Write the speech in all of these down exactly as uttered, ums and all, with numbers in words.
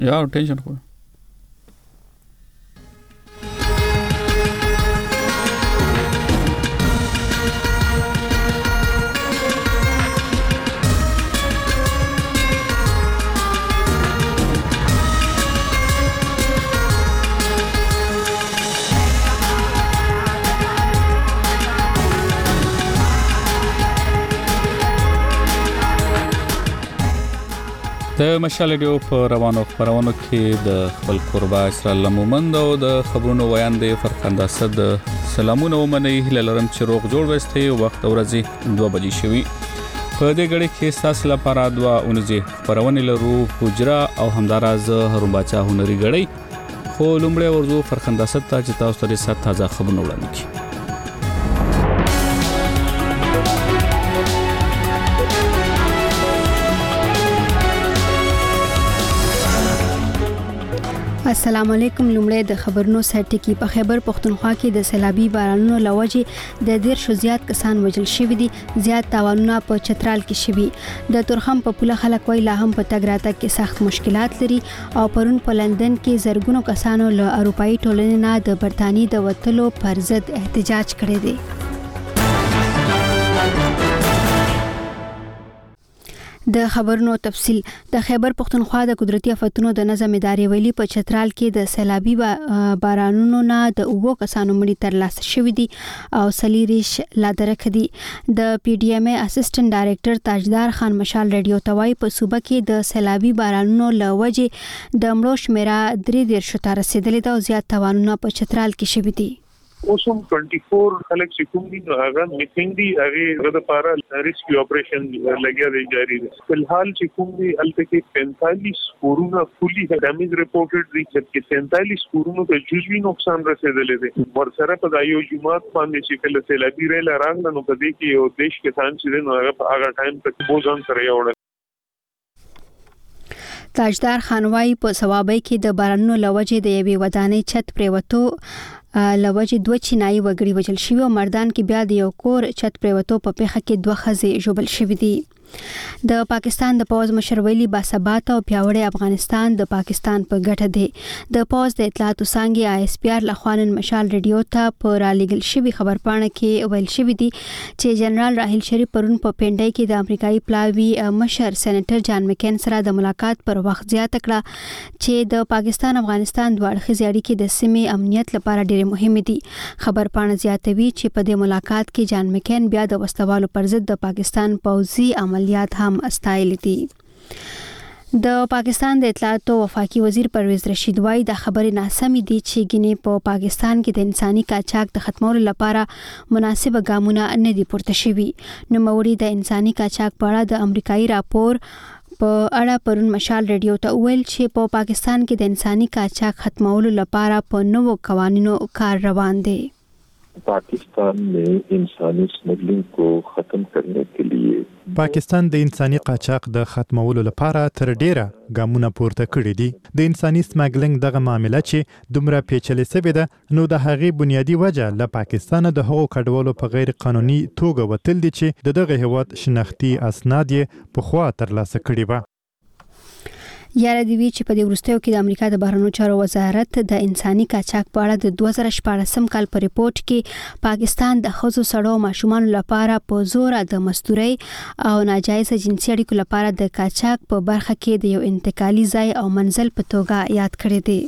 یا ټینشن خو د مشال ډیو په روانو خبرونو کې د خپل قربا اسرائیل مومند او د خبرونو ویاندې فرخنده صد سلامونه ومني هللرم چې روغ جوړ وسته وخت ورځي دوه بجې شوي په دې غړي کې تاسو لپاره دوا اونځي خبرونه لرو حجرا او همداراز هروم بچا هنري غړي خو لومړی ورزو فرخنده صد ته چې تاسو ته ست تازه خبرونه وړاندې کړي. السلام علیکم. لومړی د خبرونو سرټکی په خیبر پختونخوا کې د سیلابي بارانونو لوجې د ډیر شو زیات کسان وژل شوي دي. زیات تاوانونه په چترال کې شوي. د تورخم په پوله خلک وای لا هم په تګ راتګ کې سخت مشکلات لري او پرون په لندن کې زرګونو کسانو له اروپאי ټولنې نه د برتانی د وټلو پر ضد احتجاج کړی دی. د خبرونو تفصيل. د خیبر پختونخوا د قدرتي آفتونو د نظم ادارې ویلي په چترال کې د سیلابي بارانونو نه د اوو کسانو مړي تر لاسه شوي دي او سلیریش لا درک دي. د پی ډی ایم ای اسسټنټ ډایریکټر تاجدار خان مشال رادیو توای په صوبه کې د سیلابي بارانونو لوجې د مړو شمیره درې ډیر شو تر رسیدلې ده او زیات تاوانونه په چترال کې شوي دي. اوسم چوبیس خلک چې کوم دي هغه میټینګ دي هغه د لپاره ریسکیو اپریشن لګیا دی جاری دی. فلحال چې کوم دي الته کې پینتالیس کورونه فولي ډیمیج ریپورټډ دي چې پینتالیس کورونو ته جزوي نقصان رسیدلې دي. ورسره په دایو جمعات باندې چې کله سیلابي ریل راغله نو په دې کې یو دیش کسان چې نو هغه په هغه ټایم ته بوزان سره یوړل. تاجدار خانوای په ثوابای کې د بارانونو لوجې د یوې ودانۍ چت پریوتو لوجې دوه چینایي وګړي وژل شوي او مردان کې بیا د یو کور چت پریوتو په پیښه کې دوه ښځې ژوبل شوي دي. د پاکستان د پوز مشر ویلي باثبات او پیاوړی افغانستان د پاکستان په ګټه دی. د پوز د اطلاعاتو څنګه آی اس پی آر لخوانن مشال ریډیو ته په را لګل شوی خبرپاڼه کې ویل شوی دی چې جنرال راحیل شریف پرون په پینډای کې د امریکایي پلاوی مشر سېنیټر جان مکین سره د ملاقات پر وخت زیاته کړه چې د پاکستان افغانستان دوه اړخیزې اړیکې د سیمې امنیت لپاره ډېر مهمه دي. خبرپاڼه زیاتوي چې په دې ملاقات کې جان مکین بیا د وسوالو پر ضد د پاکستان پوځي عملیات هم استایل دي. د پاکستان د اطلاعاتو وفاقي وزیر پرویز رشید وای د خبرې ناسمې دي چې ګینه په پاکستان کې د انساني قاچاق د ختمولو لپاره مناسب ګامونه نه دي پورته شوي. نو موري د انساني قاچاق په اړه د امریکایي راپور په اړه پرون مشال ریډیو ته ویل چې په پاکستان کې د انساني قاچاق ختمولو لپاره په نوو قوانینو کار روان دی. पाकिस्तान में इंसानी स्मगलिंग को ختم करने के लिए پاکستان د انساني قاچاق د ختمولو لپاره تر ډیره ګامونه پورته کړي دي. د انساني سمګلینګ دغه معاملې چې دومره پیچلې سوي ده نو د هغې بنیادی وجه له پاکستان د هغو کډوالو په غیر قانوني توګه وتل دي چې د دغه هیواد شناختی اسناد یې په خوا ترلاسه کړي وو. یاره دی وی چې په دې وروستیو کې د امریکا د بهرنیو چارو وزارت د انساني قاچاق په اړه د دوه زره شپاړسم کال په ریپورت کې پاکستان د ښځو سړو او ماشومانو لپاره په زور د مزدورۍ او ناجایز جنسي اړیکو لپاره د قاچاق په برخه کې د یو انتقالي ځای او منزل په توګه یاد کړی دی.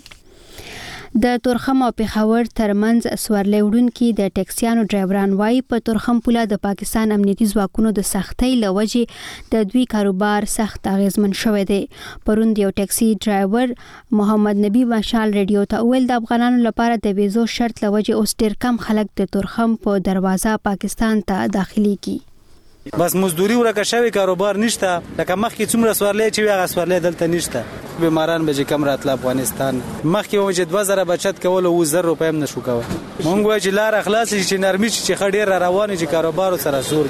د تورخم او پیښور ترمنځ سوارلۍ وړونکي د ټیکسیانو ډرایوران وای په تورخم پوله د پاکستان امنیتي ځواکونو د سختۍ لوجې د دوی کاروبار سخت اغیزمن شوی دی. پرون یو ټیکسي ډرایور محمد نبی مشال ریډیو ته ویل د افغانانو لپاره د ویزو شرط لوجې اوس ډیر کم خلک د تورخم په دروازه پاکستان ته داخلي کی. بس مزدوري ورکه شوی کاروبار نشته لکه مخکې څومره سوارلۍ چې هغه سوارلۍ دلته نشته. بیماران به کم راتل افغانستان مخکې و چې دوه زره بچت کول او زر روپۍ هم نشو کوله. مونږ وایو چې لار اخلاص شي چې نرمي چې خډیر روان چې کاروبار سره زور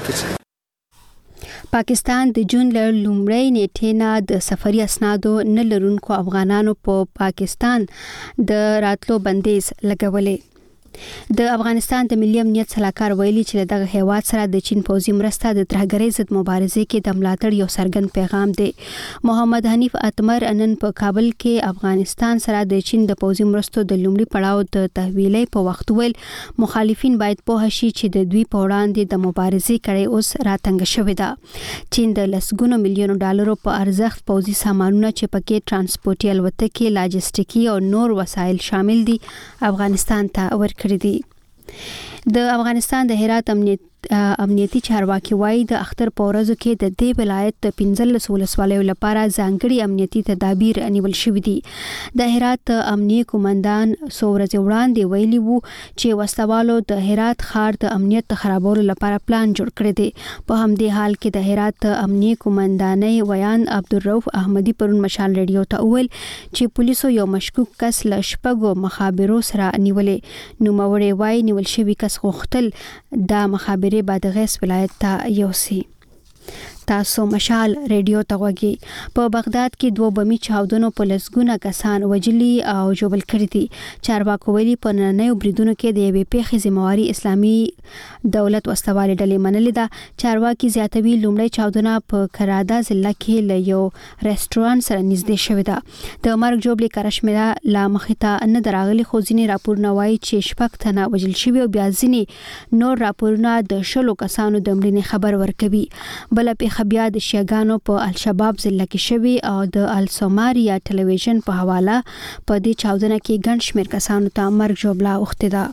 کړي. پاکستان د جون له لومړۍ نیټې نه د سفري اسنادو نه لرونکو افغانانو په پا پاکستان د راتلو بندیز لګولې. د افغانستان د ملي امنیت صلاحکار ویلي چې دغه هیواد سره د چین پوځي مرسته د ترهګرۍ ضد مبارزې کې د ملاتړ یو څرګند پیغام دی. محمد حنیف اتمر نن په کابل کې افغانستان سره د چین د پوځي مرستو د لومړي پړاو د تحویلې په وخت ویل مخالفین باید په هشي چې د دوی په وړاندې د مبارزې کړي اوس راتنګ شوې ده. چین د لسګونو میلیونو ډالرو په ارزښت پوځي سامانونه چې پکې ترانسپورتي الوتکې لاجستیکي او نور وسایل شامل دي افغانستان ته ورکړي دي. د افغانستان د هرات امنیت امنیتي چارواکي وایي د اختر په ورځو کې د دې ولایت د پنځلس ولسوالیو لپاره ځانګړي امنیتي تدابیر نیول شوي دي. د هرات امنیي قومندان څو ورځې وړاندې ویلي وو چې وسلوالو د هرات ښار د امنیت د خرابولو لپاره پلان جوړ کړی دی. په همدې حال کې د هرات امنیي قومندانۍ ویان عبدالرؤف احمدي پرون مشال ریډیو ته وویل چې پولیسو یو مشکوک کس له شپږو مخابرو سره نیولې. نوموړی وایي نیول شوی کس غوښتل دا مخابرې بادغیس ولایت ته یوسي. تاسو مشال ریډیو ته غوږی. په بغداد کې دوه بمي چاودنو په لسګونه کسان وجلي او جوبل کړي دي. چارواکو ویلي په نننیو بریدونو کې د یوې پیښې ذمہواري اسلامي دولت وسوالې ډلې منلې ده. چارواکي زیاتوي لومړی چاودنه په کرادا ضلع کې له یو ریسټورانټ سره نږدې شوې ده. د مرګ جوړې کرشمیره لا مخې ته نه دراغلي خو ځینې راپورونه وایي چې شپږ تنه وجل شوي او بیا ځینې نور راپورونه د شلو کسانو د مړینې خبر ورکوي. بل په خبیا د شیعاګانو په الشباب ضلع کې شوی او د السوماریا ټلویزیون په حواله په دې چاودنه کې ګڼ شمېر کسانو ته مرګ ژوبله اوښتې ده.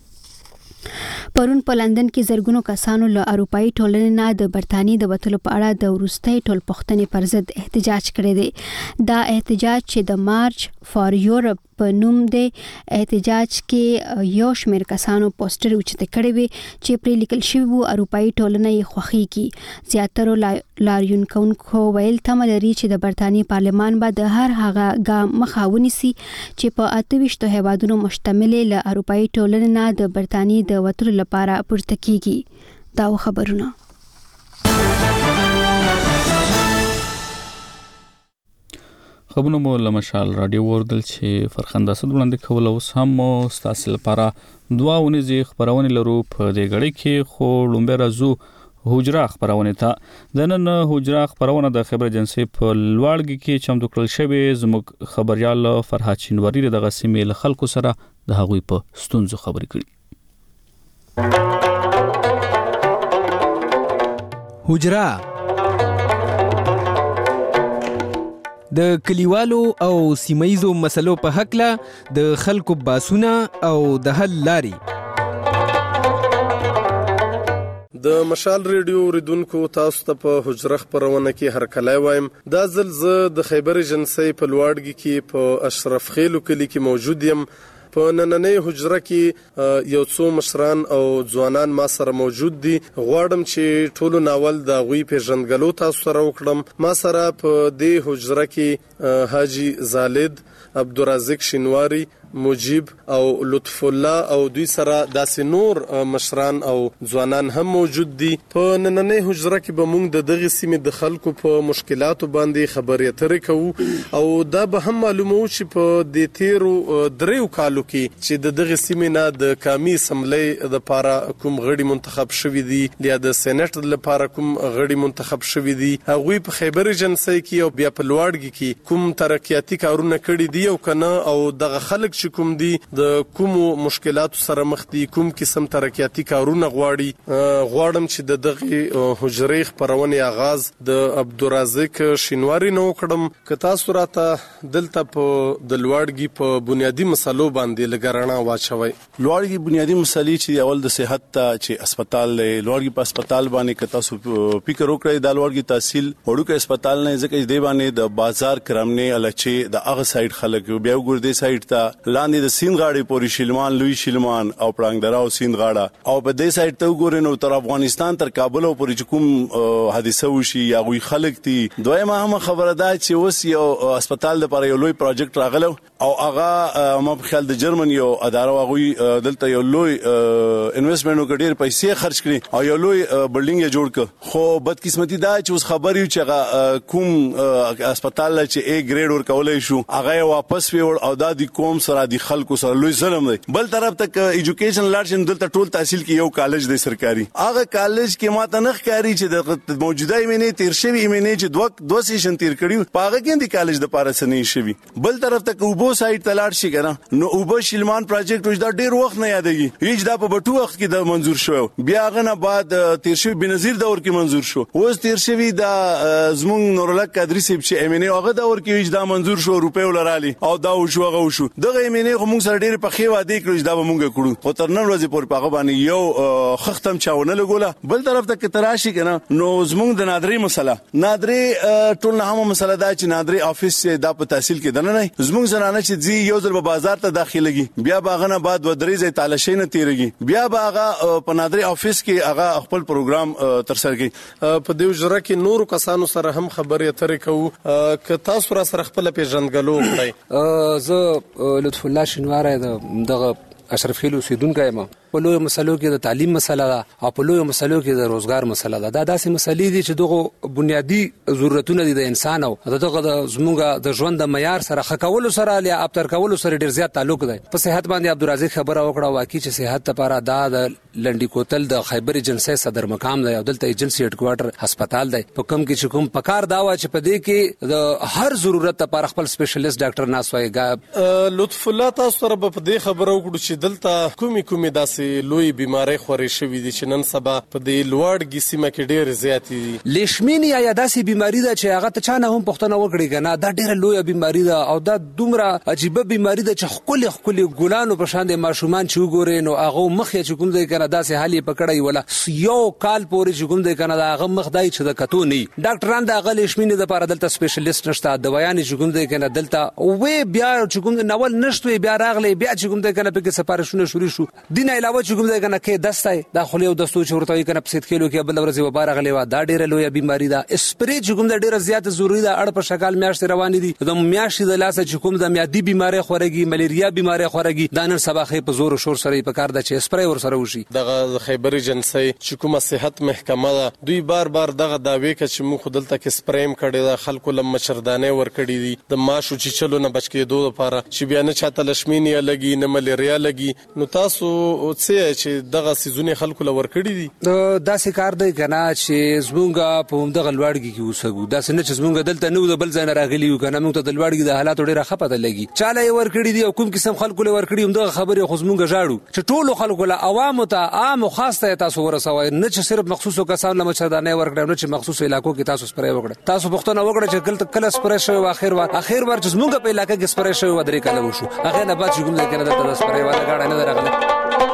پرون په لندن کې زرګونو کسانو له اروپאי ټولنې نه د برتانیې د وتلو په اړه د وروستۍ ټولپوښتنې پر ضد احتجاج کړی دی. دا احتجاج چې د مارچ فار یورپ په نوم دی احتجاج کې یو شمېر کسانو پوسټر اوچته کړی وي چې پرې لیکل شوی وو اروپאי ټولنه یې خوښیږي. زیاترو لاریون کوونکو ویل تمه لري چې د برتانیې پارلمان به د هر هغه ګام مخه ونیسي چې په اته ویشتو هیوادونو مشتمل له اروپאי ټولنې نه د برتانیې د وتلو لپاره پورته کیږي. دا خبرونه خبرونه مو له مشال رادیو وردل چې فرخنده صد وړاندې کول اوس هم ستاسو لپاره دوا ونیزي خبرونه لرو په دې غړي کې خو لومبه رازو حجره خبرونه ته د نن حجره خبرونه د خبر ایجنسی په لوړګي کې چمتو کړل شوی زموږ خبريال فرحات شینواری د غسیمې له خلکو سره د هغوی په ستونزو خبرې کړي. حجره د کلیوالو او سیمایزو مسلو په حق له د خلکو باسونه او د حل لاري. د مشال ریډیو ریدونکو تاسو ته په حجره خبرونه کې هر کله وایم. دا ځل زه د خیبر ایجنسی په لوړګي کې په اشرف خیلو کلی کې موجود یم. په نننۍ حجره کې یو څو مشران او ځوانان ما سره موجود دي. غواړم چې ټولو ناول د غوي پیژندګلو تاسو سره وکړم. ما سره په دې حجره کې حاجی زالد، عبدالرزاق شینواری، مجيب او لطف الله او دوی سره داسې نور مشران او ځوانان هم موجود دي. په نننۍ حجره کې به موږ د دغه سیمې د خلکو په مشکلاتو باندې خبرې اترې کوو او دا به هم معلومو چې په دې تیرو دریو کالو کې چې د دغه سیمې نه د قومي اسمبلی د لپاره کوم غړي منتخب شوي دي یا د سېنات لپاره کوم غړي منتخب شوي دي هغه په خیبر ایجنسی کې او بیا په لوړګي کې کوم ترقیاتي کارونه کړي دي او کنه او دغه خلک چې کوم دي د کوم مشکلاتو سره مخ دي کوم قسم ترقیاتي کارونه غواړي. غواړم چې د دغه حجرې خبرونه آغاز د عبدالرزاق شینواری نو کړم. که تاسو راته دلته په د لوړګي په بنیادی مسلو باندې لګرانه واچوي. لوړګي بنیادی مسلې چې اول د صحت ته چې هسپتال لوړګي په هسپتال باندې که تاسو فکر وکړئ د لوړګي تحصیل وړوکه هسپتال نه ځکه دی باندې د بازار کرامنه الچې د اغه سایډ خلک بیا وګورئ سایډ ته لاندې د سیند غاړي پورې شلمان لوی شلمان او پړنګ درا او سیند غاړه او په دې سایډ ته وګورئ نو تر افغانستان تر کابل او پورې کوم حادثه وشي یا غوي خلک دي. دویمه هم خبره ده چې اوس یو هسپتال لپاره یو لوی پروجیکټ راغلو او هغه ما په خیال د جرمن یو اداره غوي دلته یو لوی انویسټمنټ وکړي پیسې خرج کړي او یو لوی بلډینګ یې جوړ کړ. خو بدقسمتي ده چې اوس خبر یو چې کوم هسپتال چې A ګریډ ورکولای شو هغه واپس ویول او دا د قوم سره د خلکو سره لوی ظلم دی. بل طرف ته ایجوکیشن لارشن دلته ټول تحصیل کې یو کالج دی سرکاري، هغه کالج کې ماته نه ښکاري چې د موجوده ایمنې تیر شوی ایمنې چې دوه دوه سیشن تیر کړي په هغه کې د کالج د پاره سنې شوی. بل طرف ته اوبو سایت تلاړ شي کنه نو اوبو شلمان پروجیکټ وځ دا ډیر وخت نه یادېږي، هیڅ دا په بټو وخت کې د منزور شو، بیا هغه نه بعد تیر شوی بنظیر دور کې منزور شو، اوس تیر شوی د زمون نورلک قادری سیب چې ایمنې هغه دور کې هیڅ دا منزور شو روپې ولرالي او دا وشو هغه وشو دغه ایمنې موږ سره ډیر په خې وادي کړو دا به موږ کړو خو تر نن ورځې پورې په هغه باندې یو خختم چاونه لګوله. بل طرف ته کې تراشي کنه نو زمونږ د نادری مسله نادری ټول نه هم مسله دا چې نادری افیس دا په تحصیل کې دنه نه زمونږ زنانه چې زی یو ځل په بازار ته داخليږي بیا باغنه بعد و درې ځای تالاشي نه تیریږي بیا باغه په نادری افیس کې هغه خپل پروګرام تر سره کوي. په دې وجره کې نورو کسانو سره هم خبرې اترې کوو ک تاسو را سره خپل پیژندګلو کړئ. زه لطف الله شنواره دغه اشرف خیل اوسیدونکی یم. په لویو مسلو کې د تعلیم مسله ده او په لویو مسلو کې د روزګار مسله ده. دا داسې مسلې دي چې دغه بنیادی ضرورتونه دي د انسان او دغه د زموږ د ژوند د معیار سره ښه کولو سره یا ابتر کولو سره ډیر زیات تعلق دی. په صحت باندې عبدالرزاق خبره وکړه واقعي چې صحت لپاره دا د لنډی کوتل د خیبر ایجنسی صدر مقام دی او دلته ایجنسی هډ کوارټر هسپتال دی په کوم کې چې کوم پکار دا و چې په دې کې د هر ضرورت لپاره خپل سپیشلیست ډاکټر ناس وایي. لطف الله تاسو سره په دې خبره وکړو چې دلته کومي کومي داسې لوی بیماری خورې شوې دي چې نن سبا په دې لوړ سیمه کې ډېر زیات دي. لیشمینیا یا داسې بیماری ده چې هغه ته چا نه هم پوښتنه وکړي کنه دا ډېره لویه بیماری ده او دا دومره عجیبه بیماری ده چې خپل خپل ګلانو په شان د ماشومان چې وګوري نو هغه مخ یې چې کوم ځای کنه داسې حالي پکړی ولا یو کال پورې چې کوم ځای کنه دا هغه مخ دای چې د کتو نه ډاکټران دا غل لیشمینې د لپاره دلته سپیشلیست نشته دوايان چې کوم ځای کنه دلته وې بیا چې کوم نول نشته بیا راغلی بیا چې کوم ځای کنه په کې سپارښتنه شروع شو دین علاوه چې کوم ځای کنه کې دستای دا خو له دستو چې ورته کنه په سید کېلو کې بل ورځ و بار غلی و دا ډیره لویه بیماری ده. اسپری چې کوم د ډیره زیات ضروری ده اړ په شکل میاشت روان دي د میاشت د لاسه چې کوم د میادي بیماری خورګي ملیریا بیماری خورګي دا نن سبا خې په زور او شور سره په کار ده چې اسپری ور سره وشي. دغه خیبر ایجنسی چې کومه صحت محکمه ده دوی بار بار دغه داوی کوي چې موږ دلته کې سپریم کړي ده خلکو لم مچردانه ور کړي دي د ماشو چې چلو نه بچ کېدو لپاره چې بیا نه چاته لشمینیا لګي نه ملیریا لګي نو تاسو څه چې دغه سيزونه خلکو لور کړی دي. دا داسې کار دی کنه چې زمونږ په دغه لوړګي کې وسګو دا څنګه چې زمونږ دلته نو د بل ځای نه راغلی کنه موږ ته د لوړګي د حالات ډیره خپته لګي چاله ور کړی دي او کوم قسم خلکو لور کړی هم دغه خبره خو زمونږ جاړو چې ټولو خلکو له عوامو ته عام خاصه تاسو ورسوي نه چې صرف مخصوصو کسانو له مچردانه ور کړو نه چې مخصوص علاقو کې تاسو سپری وکړه تاسو پښتنه وکړه چې کله کله سپری شوی اخر وار اخر وار چې زمونږ په علاقې کې سپری شوی ودرې کله وشو هغه نه بعد چې کوم ځای کې نه د سپری والا گاډه نه راغله.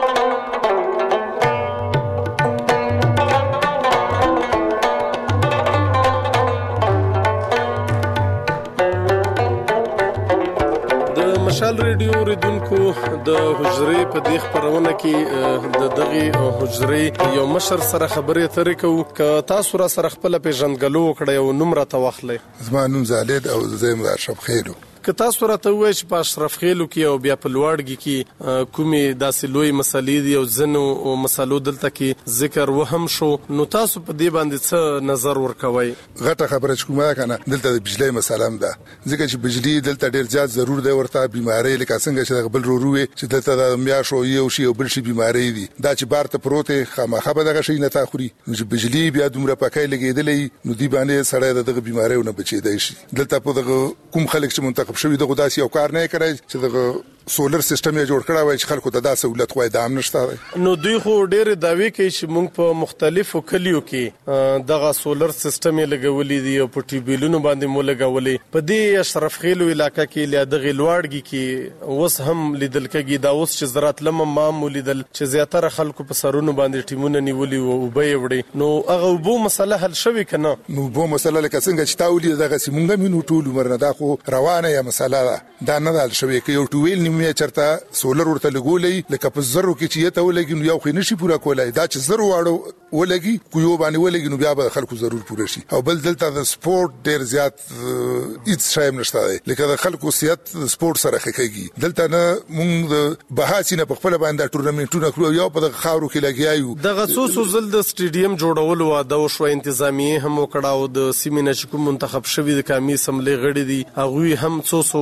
مشال ریډیو ریدونکو د حجرې په دې خبرونه کې د دغه حجرې یو مشر سره خبرې اترې کوو ک تاسو را سره خپل پیژندګلو وکړی او نوم را توخلې. زما نوم زالد او زم اشرف خیلو. که تاسو راته وایئ چې په اشرف خیلو کې او بیا په لوړګي کې کومې داسې لوی مسلې دي او ځینو مسلو دلته کې ذکر وهم شو نو تاسو په دې باندې څه نظر ورکوئ؟ غټه خبره چې کومه کنه دلته د بجلی مسله هم ده ځکه چې بجلی دلته ډیر زیات ضرور دی ورته بیماری لکه څنګه چې بل روروي چې دلته د میاشو یو شی او بل شي بیماری دي دا چې بارته پروته خامخا به دغه شي نه تاخوري نو چې بجلی بیا دومره پکای لګیدلې نو دی باندې سړی دغه بیماریونه بچیدای شي. دلته په دغه کوم خلک چې منتخب شوی دغه داسې یو کار نه کوي چې دغه سولر سیستم یې جوړ کړی وای چې خلکو ته دا سہولت خو دام نشته. نو دوی خو ډېر داوی کوي چې موږ په مختلفو کلیو کې دغه سولر سیستم یې لګولې دي او په ټیبلونو باندې مو لګولې په دې اشرف خیلو علاقې کې له دغه لوړګي کې اوس هم لیدل کېږي دا اوس چې زراعت لمه معمول لیدل چې زیاتره خلکو په سرونو باندې ټیمونه نیولي او به وړي نو هغه وبو مسله حل شوی کنه. نو وبو مسله لکه څنګه چې تاولې دغه سیمونګه مينو ټول عمر نه دا خو روانه یا مسله دا نه حل شوی کې یو ټویل مې چرته سولر ورته لګولې لکه په زرو کې چې ته ولګي نو یو خو نشي پورا کولای دا چې زرو واړو ولګي کو یو باندې ولګي نو بیا به خلکو ضرور پوره شي. او بل دلته د سپورت ډیر زیات هیڅ شایم نشته لکه د خلکو صحت سپورت سره خکېږي دلته نه مونږ د بهاسینه په خپل باندې ټورنمنټونه کړو یو په خاورو کې لګیایو دغه سوسو زل د سټیډیم جوړولو واده او شو انتظامیه هم وکړاو د سیمینه چې کوم منتخب شوی د قومي اسمبلی غړي دي هغه هم سوسو واري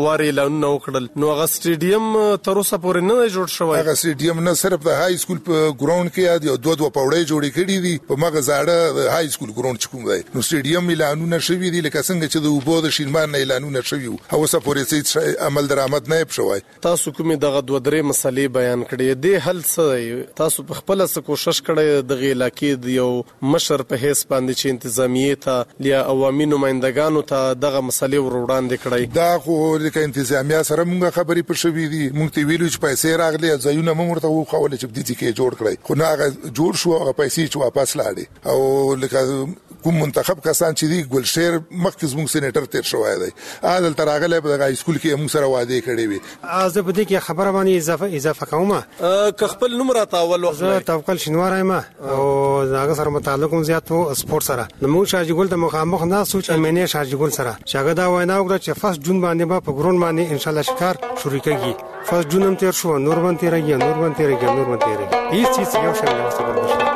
اعلانونه وکړل نو هغه سټیډیم تر اوسه پورې نه جوړ شوی. هغه سټیډیم نه صرف د های سکول په ګراوند کې یو دوه دوه پوړې جوړې کړې دي په مغه زاړه های سکول ګراوند چې کوم دی نو سټیډیم اعلانونه شوی دي لکه څنګه چې د وبو د شینمان اعلانونه شوی او اوسه پورې څه عمل درآمد نه شوی. تاسو کومې دغه دوه درې مسلې بیان کړې دي حل څه تاسو په خپل څه کوشش کړی د علاقې د یو مشر په هیڅ باندې چې انتظامیه ته یا عوامي نمائندګانو ته دغه مسلې ور وړاندې کړی؟ دا خو لکه انتظامیه سره موږ خبرې پر شوې دي موږ ته ویلو چې پیسې راغلي ځایونه موږ ورته وخوله چې د دې کې جوړ کړی خو نه هغه جوړ شو هغه پیسې چې واپس لاړې او لکه کوم منتخب کسان چې دی ګلشیر مخکې زموږ سېنیټر تیر شوی دی عادل تراغله په هغه سکول کې موږ سره وعده کړې وي. از په دې کې خبره باندې اضافه اضافه کومه که خپل نوم را تاول زه توکل شینوار یم او هغه سره متعلق کوم زیات وو سپورت سره نو شاجي ګل ته مخامخ نه سوچ امنه شاجي ګل سره شاګه دا وینا وکړه چې فرست جون باندې به په ګرون باندې ان شاء الله شکار شروع کیږي. فرست جون هم تیر شو نور باندې تیرېږي نور باندې تیرېږي نور باندې تیرېږي هیڅ هیڅ یو شی نه وسته.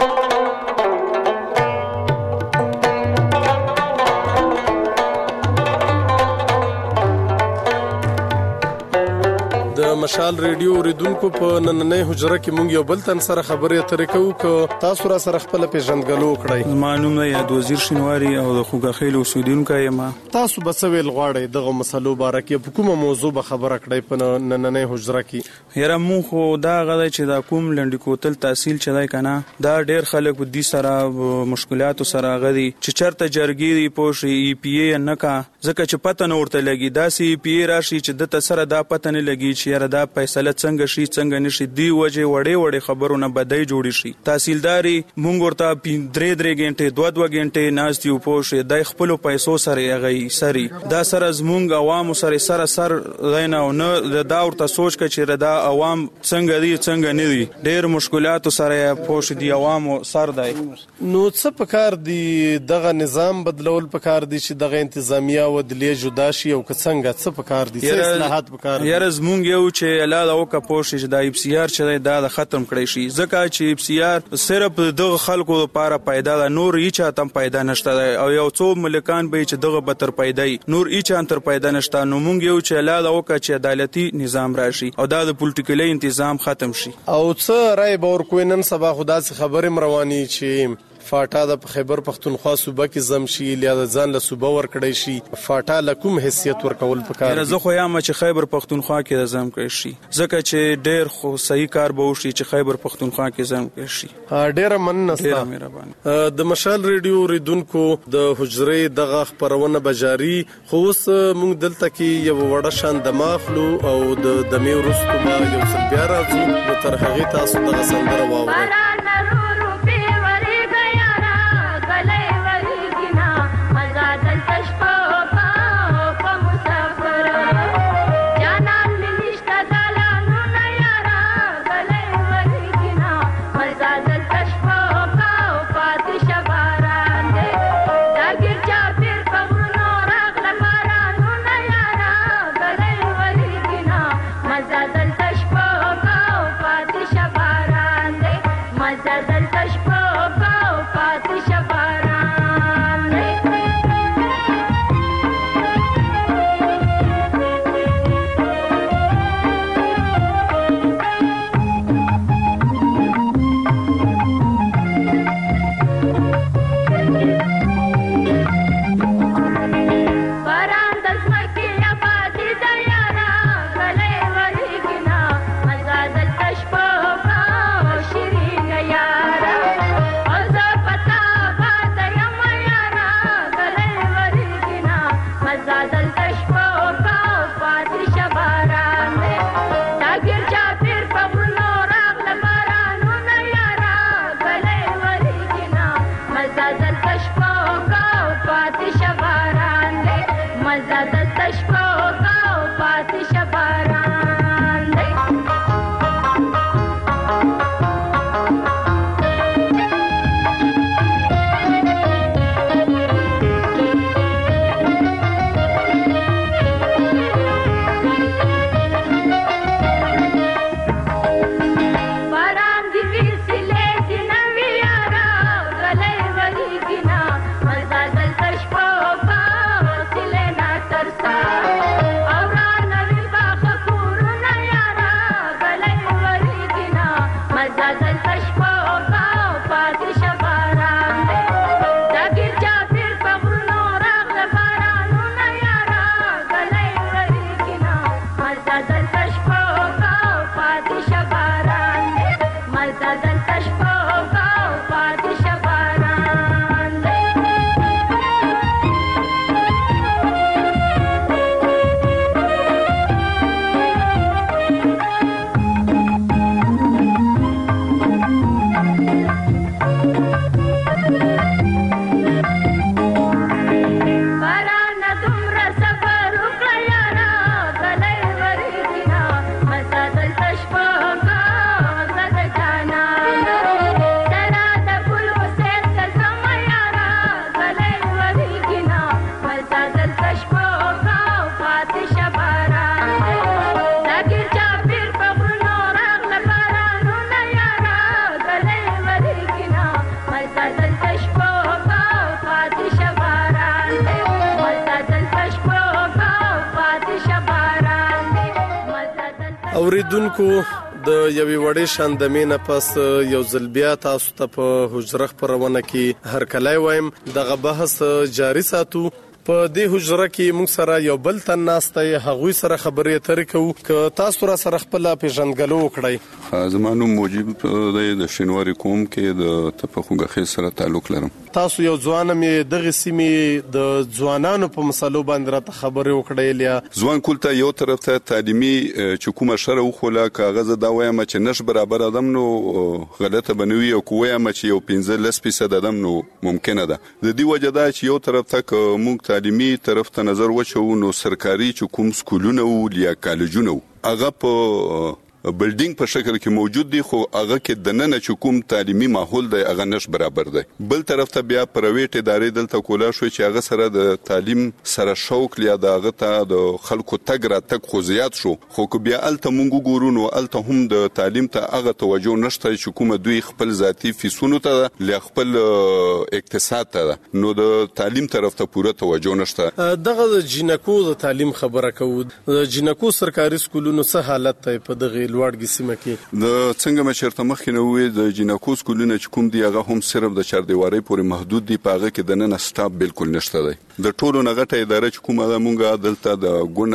مشال ریډیو ریدونکو په نننۍ حجره کې مونږ یو بل تن سره خبرې اترې کوو که تاسو را سره خپل پیژندګلو کړئ. معلوم نه یاد وزیر شینواری او د خوګخیل اوسیدونکو یم. تاسو به څه ویل غواړئ دغه مسلو باره کې په کومه موضوع به خبره کړئ په نننۍ حجره کې؟ یاره مونږ خو دا غواړی چې دا کوم لنډی کوتل تحصیل چې دی کنه دا ډیر خلک په دې سره مشکلاتو سره غدي چې چرته جرګې دی پوښي ای پی ای نه کا ځکه چې پته نه ورته لګي دا سی ای پی ای راشي چې د تسره دا پته نه لګي چې یاره دا فیصله څنګه شي څنګه نشي دی وجه وړې وړې خبرونه بدای جوړی شي. تحصیلداري مونږ ورته درې درې غنټه دوه دوه غنټه ناز دی پوښي د خپل پیسو سره غي سری دا سره زمونږ عوام سره سره سر غینه او نه دا ورته سوچ کړي چې دا عوام څنګه دی څنګه نه دی ډېر مشکلات سره پوښي دی عوام سر دی. نو څه پکار دی دغه نظام بدلول پکار دی چې دغه انتظامیه او عدلیه جدا شي او څنګه څه پکار دي څه اصلاحات پکار دي؟ یاره زمونږ یو چې لاله او کا پوښي چې د اف سی آر چې دا ختم کړی شي ځکه چې اف سی آر صرف دغه خلکو لپاره پیدا ده نور هیڅ اتم پیدا نشته او یو څو ملکان به چې دغه بتر پیدای نور هیڅ انتر پیدا نشته. نو مونږ یو چې لاله او کا چې عدالتي نظام راشي او دا د پولیټیکلی تنظیم ختم شي. او څه رای باور کوی نن سبا خدا څخه خبرې رواني چې فاټا د خیبر پختونخوا صوبه کې زم شي یا ځان له صوبه ور کړی شي فاټا لکم حیثیت ورکول پکار دی؟ زه خو یم چې خیبر پختونخوا کې زم کړی شي ځکه چې ډېر خو صحیح کار به وشي چې خیبر پختونخوا کې زم کړی شي. ډېره مننه ستاسو مهرباني. د مشال ریډیو ریدونکو د حجرې دغه خبرونه بجاری خو اوس موږ دلته کې یو وړه شان دماغلو او د دمه ورستو ما یو څل بیا راځو نو تر هغه تاسو دغه سندره واورئ. اوریدونکو د یوې وړې شاندمې نه پس یو ځل بیا تاسو ته په حجره خپرونه کې هرکلی وایم. دغه بحث جاری ساتو. په دې حجره کې موږ سره یو بل تن ناسته هغوی سره خبرې اترې کوو. که تاسو را سره خپل پیژندګلو وکړئ. زما نوم موجب دی، د شینواري قوم کې د تپخوګخې سره تعلق لرم. تاسو یو ځوان مې دغه سیمې د ځوانانو په مسلو باندې راته خبرې وکړې. لیا ځوان کول ته یو طرف ته تعلیمي چې کومه شر وخوله کاغذ دا وایم چې نش برابر ادم نو غلطه بنوي او کویم چې یو پنځه لس فیصد ادم نو ممکنه ده. د دې وجه دا چې یو طرف ته موږ تعلیمي طرف ته نظر وچو نو سرکاري چې کوم سکولونه او یا کالجونه هغه په بلډینګ په شکل کې موجود دي، خو هغه کې د نن چې کوم تعلیمي ماحول دی هغه نش برابر دی. بل طرف ته بیا پرایویټ ادارې دلته کولا شو چې هغه سره د تعلیم سره شوق لیا دغه ته د خلکو تګ را تک خو زیات شو، خو بیا الته مونږ ګورو نو الته هم د تعلیم ته هغه توجه نشته چې کومه دوی خپل ذاتی فیسونو ته ل خپل اقتصاد ته نو د تعلیم طرف ته پوره توجه نشته. دغه جنکو د تعلیم خبره کوو. د جنکو سرکاري سکولونو څه حالت دی په دغه لوړګي سیمه کې؟ د څنګه مشرته مخکې نو وي د جنکو سکولونه چې کوم دی هغه هم صرف د چاردیواري پورې محدود دي. په هغه کې د نن سټاف بالکل نشته دی. د ټولو نغټه اداره چې کومه مونږه دلته د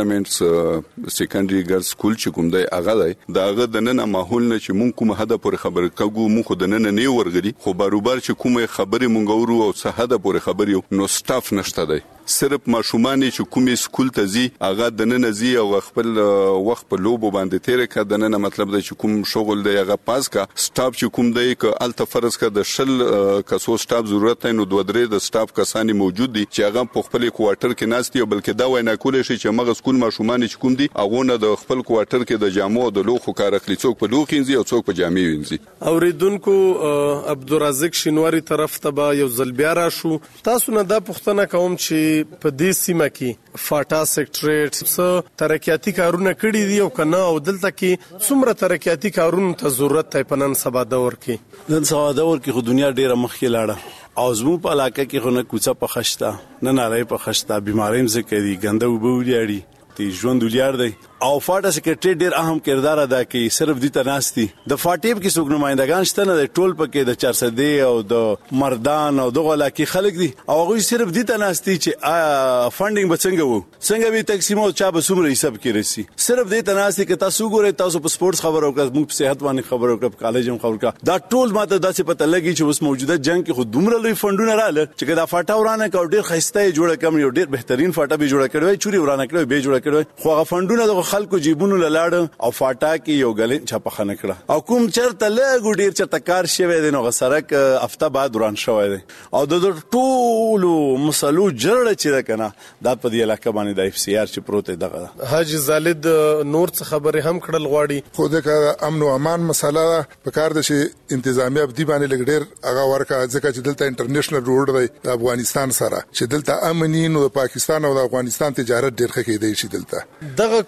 ګورنمنټس سیکنډري ګرلز سکول چې کوم دی هغه دی دغه د نن ماحول نه چې مونږ کومه هدا پورې خبر کوو مونږ د نن نه ورغلي، خو باروبار چې کومه خبرې مونږ ورو او څه هدا پورې خبرې نو سټاف نشته دی. صرف ماشومان چې کومې سکول ته ځي هغه د نن ځي او خپل وخت په لوبو باندې تیر کړه. د نن مطلب دی چې کوم شغل دی هغه پاس کا سټاف چې کوم دی ک الته فرض کا د شل کسو سټاف ضرورت دی نو دوه درې د سټاف کسانی موجود دي چې هغه په خپل کوارټر کې ناست دي، بلکې دا وینا کول شي چې مغه سکول ماشومان چې کوم دي هغه نه د خپل کوارټر کې د جامو د لوخو کار اخلي، څوک په لوخ انځي او څوک په جامې وینځي. اوریدونکو عبدالرزاق شینواری طرف ته به یو ځل بیا را شو. تاسو نه دا پوښتنه کوم چې په دې سیمه کې فاټا سیکټریټ څه ترقیاتي کارونه کړي دي او کنه، او دلته کې څومره ترقیاتي کارونه ته ضرورت دی په نن سبا دور کې؟ نن سبا دور کې خو دنیا ډیره مخکې لاړه او زموږ په علاقه کې خو نه کوڅه په خشته نه نارای په خشته، بیماریم ذکر دي، ګنده وبو لري تی ژوند ولر دی او فاټا سیکریټری ډیر اهم کردار ادا کوي. صرف دي تناستي د فاټیب کې څوک نمائندگان شته نه، ټول پکې د چار سده او د مردان او دغه علاقې خلک دي او هغه صرف دي تناستي چې فاندینګ بڅنګ وو څنګه به تقسیم او چا به سومره حساب کې رسی. صرف دي تناستي کې تاسو ګورئ تاسو په سپورتس خبرو کې موږ په صحت باندې خبرو کې کالج هم خبرو کې دا ټول ماته داسې پته لګي چې اوس موجوده جنگ کې خو دومره لوی فندونه رااله چې دا فاټا ورانه کا ډیر خسته جوړه کم یو ډیر بهترین فاټا به جوړه کړوي، چوري ورانه کړوي به جوړه کړوي، خو هغه فندونه د خلکو جیبونو لاړ او فاټا کې یو غلین چا په خنه کړه او کوم چرته لګو ډیر چرته کار شوی دی نو غسرک هفته بعد وران شوی دی او د ټولو مسلو جوړه چې کنه دا په دې علاقه باندې د اف سی آر چې پروت دی. حاجی زالد نور څه خبره هم کړل غواړي؟ خو د امن او امان مسله په کار د شي انتظامیه په دې باندې لګ ډیر هغه ورکه ځکه چې دلته انټرنیشنل روډ دی د افغانستان سره چې دلته امني نو د پاکستان او د افغانستان تجارت ډیر ښه کېدی شي. دلته دغه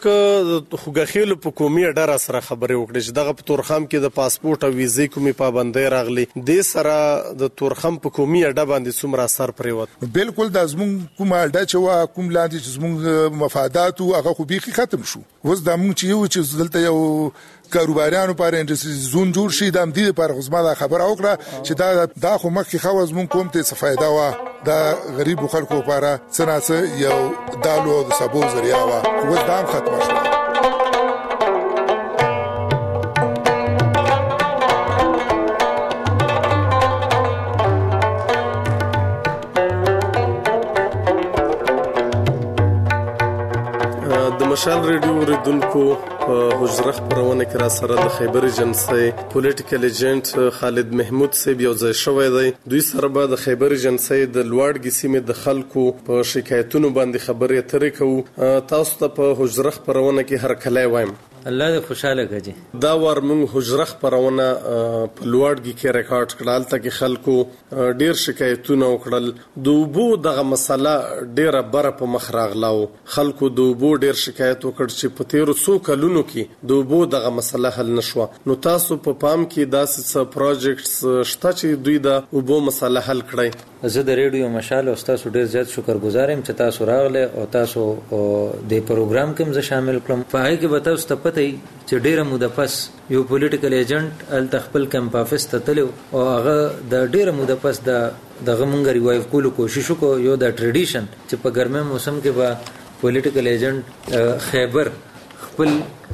ک خوګخیل په کومي اډر سره خبرې وکړي چې دغه په تورخم کې د پاسپورت او ویزې کومي پابندۍ راغلي د سره د تورخم په کومي اډه باندې څومره اثر پریوت؟ بالکل د زمونږ کومه اډه چې وا کوم لاندې چې زمونږ مفادات او هغه خو بيخي ختم شو. وز د مونږ چې یو چې دلته یو کاروباریانو لپاره انډستری زون جوړ شي د امدید لپاره غوښمه دا خبره وکړه چې دا دا خو مخکې خو زمونږ کوم ته څه فائدہ وا دا غریب خلکو لپاره څنګه یو دالو د سبو ذریعہ وا خو دا ختم شو. مشال ریډیو اوریدونکو په حجره خبرونه کې را سره د خیبر ایجنسی پولیټیکل ایجنټ خالد محمود صاحب یو ځای شوی دی. دوی سره به د خیبر ایجنسی د لوړګي سیمې د خلکو په شکایتونو باندې خبرې اترې کوو. تاسو ته په حجره خبرونه کې هر کله وایم الله دې خوشاله کړي. دا ور موږ حجره خبرونه په لوړګي کې ریکارډ کړل ته خلکو ډیر شکایتونه وکړل. دوبو دغه مسله ډیره بره په مخ راغلاو. خلکو دوبو ډیر شکایت وکړ چې په تیرو څو کلونو کې دوبو دغه مسله حل نشوه. نو تاسو په پام کې داسې څه پروجیکټس شته چې دوی د اوبو مسله حل کړي؟ زه د ریډیو مشال او تاسو ډیر زیات شکرګزار یم چې تاسو راغله او تاسو د پروګرام کې زه شامل کړم. په هغه کې به تاسو ته پته چې ډیره موده پس یو پولیټیکل ایجنټ ال تخپل کمپ افیس ته تلو او هغه د ډیره موده پس د دغه مونږ ریوایو کولو کوشش وکړو. یو د ټریډیشن چې په ګرمه موسم کې به پولیټیکل ایجنټ خیبر خپل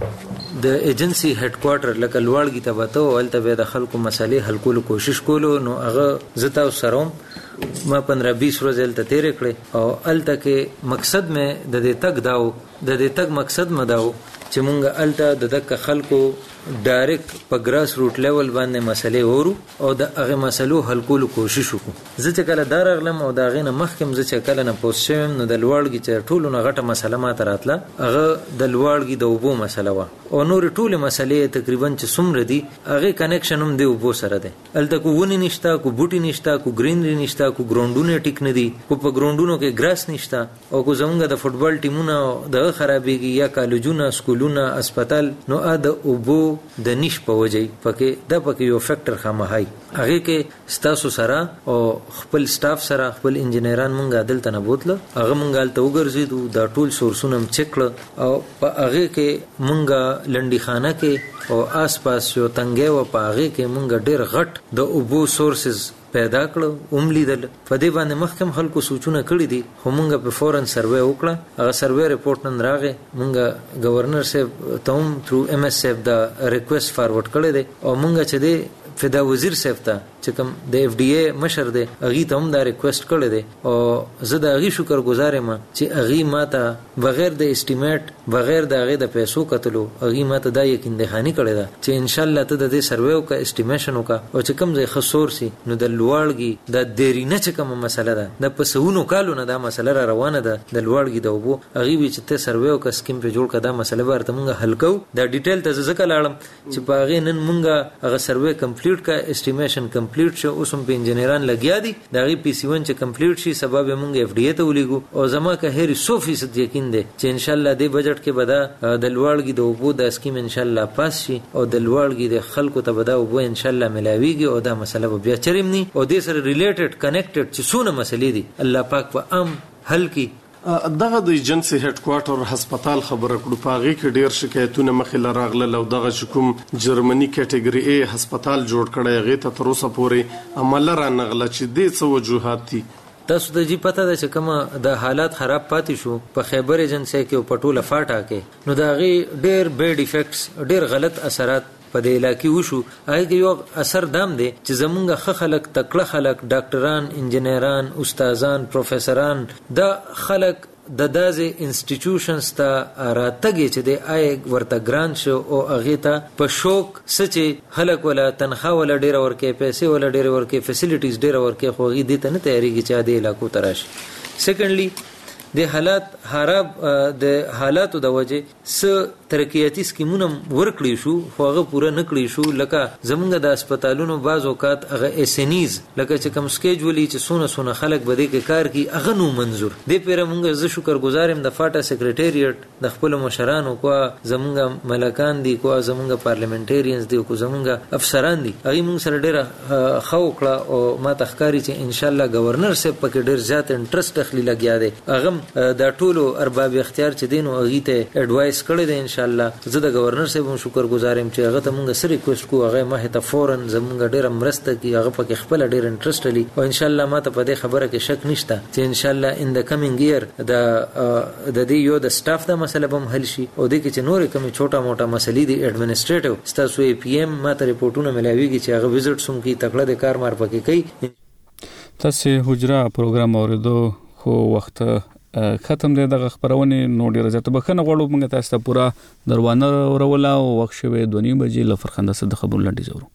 د ایجنسی هډ کوارټر لکه لوړګي ته وته او الته به د خلکو مسالې حل کولو کوشش کولو. نو هغه زتا سروم ما پندرہ بیس ورځې الته تیرې کړې او الته کې مقصد مې د دې تک داو د دې تک مقصد مداو چې مونږ الته د دک خلکو ډایرکټ په ګراس روټ لیول باندې مسلې ورو او د هغه مسلو حل کولو کوشش وکړو. زه چې کله دار اغلم او دا غینه مخکم زه چې کله نه پوس شوم نو د لوړګي چې ټولو نه غټه مسله ما تراتله هغه د لوړګي د اوبو مسله وا او نور ټوله مسلې تقریبا چې څومره دي هغه کنیکشن هم دی اوبو سره دی. الته کو ونی نشتا کو بوټي نشتا کو گرینری نشتا کو ګراوندونه ټیک نه دي کو په ګراوندونو کې ګراس نشتا او کو زمونږ د فوټبال ټیمونه د خرابېږي یا کالجونه سکولونه اسپیټال نو ا د اوبو د نش په وجه پکې د پکې یو فیکٹر خامهای هغه کې ستاسو سره او خپل سټاف سره خپل انجنیران مونږ عدل ته نه بوتله هغه مونږ الته وګرځیدو دا ټول سورسونه چک کړ او په هغه کې مونږ لنډی خانه کې او آس پاس یو تنګي و په هغه کې مونږ ډیر غټ د اوبو سورسز پیدا کړو اوملیدل. په دې باندې مخکم خلکو سوچونه کړی دي خو مونږ په فورن سروې وکړه. هغه سروې ریپورت نن راغې مونږ گورنر صاحب ته هم تھرو ایم ایس صاحب دا ریکوست فارورډ کړی دی او مونږ چې دی فدا وزیر صاحب ته چې کوم د اف ډی ای مشر دی هغه ته هم دا ریکوست کړی دی او زه د هغه شکر گزار یم چې هغه ماته بغیر د اسټیمیټ بغیر د هغه د پیسو کتلو هغه ماته دا یقین دهانی کړی دا چې ان شاء الله ته د دې سروې او کا اسټیمیشن وکا او چې کوم ځای خسور سي نو د لوړګي د دیرینه چې کوم مسله ده د پسونو کالو نه دا مسله را روانه ده د لوړګي د وبو هغه وی چې ته سروې او کا سکیم په جوړ کړه دا مسله ورته مونږ حل کوو. دا ډیټیل ته ځکه لاړم چې په هغه نن مونږ هغه سروې کمپلیټ کا اسټیمیشن کمپلیټ شو اوس هم په انجنیران لګیا دي دا غي پی سی ون چې کمپلیټ شي سبب مونږ اف ډی ای ته ولېګو او زما که هر سو فیصد یقین دی چې ان شاء الله د بجټ کې بدا د لوړګي د وبو د اسکیم ان شاء الله پاس شي او د لوړګي د خلکو ته بدا وبو ان شاء الله ملاويږي او دا مسله بیا چرېمني او د سره ریلیټډ کنیکټډ چې څونه مسلې دي الله پاک په ام حل کی. دغه د ایجنسی هډ کوارټر هسپتال خبره کړو په هغه کې ډیر شکایتونه مخې لراغله او دغه کوم جرمني کټګوري ای هسپتال جوړ کړی هغه ته تر اوسه پورې عمل را نغله چې د څه وجوهات دي. تاسو ته جی پته ده چې کومه د حالات خراب پاتې شو په خیبر ایجنسی کې په ټوله فاټا کې نو دا غي ډیر بیډ افیکټس ډیر غلط اثرات په دې علاقې وشو. هغه کې یو اثر دام دی چې زمونږ خ خلک تکړه خلک ډاکټران انجنیران استادان پروفیسوران د خلک د دازې انسټیټیوشنز ته راتګي چې د آی ورته ګران شو او هغه ته په شوق سچې خلک ولا تنخواه ولا ډیر ورکې پیسې ولا ډیر ورکې فیسیلیټیز ډیر ورکې خو هغه دې ته نه تیاریږي چې د علاقو تراشي. سیکنډلی د حالات خراب د حالاتو د وجه س ترقیاتی سکیمونه ورکړی شو خو هغه پوره نه کړی شو. لکه زمونږ د هسپتالونو بعض اوقات هغه اسنیز لکه چې کوم سکیجولي چې سونه سونه خلک بده کې کار کوي هغه نو منظور دی. پیر مونږ زه شکر گزارم د فاټا سیکریټریټ د خپل مشرانو کو زمونږ ملکان دي کو زمونږ پارلیمنټریانز دي کو زمونږ افسران دي هغه مونږ سره ډیره خو کړه او ما تخکاری چې ان شاء الله گورنر صاحب پکې ډیر زیات انټرست اخلي لګیا دی. هغه دا ټولو ارباب اختیار چې دین او هغه ته اډوایس کړی دی. ان شاء الله زه د گورنر صاحب هم شکر گزارم چې هغه ته مونږ سره ریکوست کو هغه ما ته فورن زمونږ ډیر مرسته کی هغه پکې خپل ډیر انټرست لري او ان شاء الله ما ته په دې خبره کې شک نشته چې ان شاء الله ان د کمینګ ایئر د د دې یو د سټاف د مسله به حل شي او د کې چې نور کوم چوټا موټا مسلې دي اډمنسټریټیو ستاسو ای پی ایم ما ته ریپورتونه ملاويږي چې هغه وزټ سم کی تکړه د کار مار پکې کوي. تاسو حجره پروګرام اوریدو خو وخت ختم دی دغه خبرونه نو ډیره زیاته بخنه غواړو موږ تاسو ته پورا دروانه ورولا او وخت شوه دونی بجې لفرخنده صد خبر لنډی زورو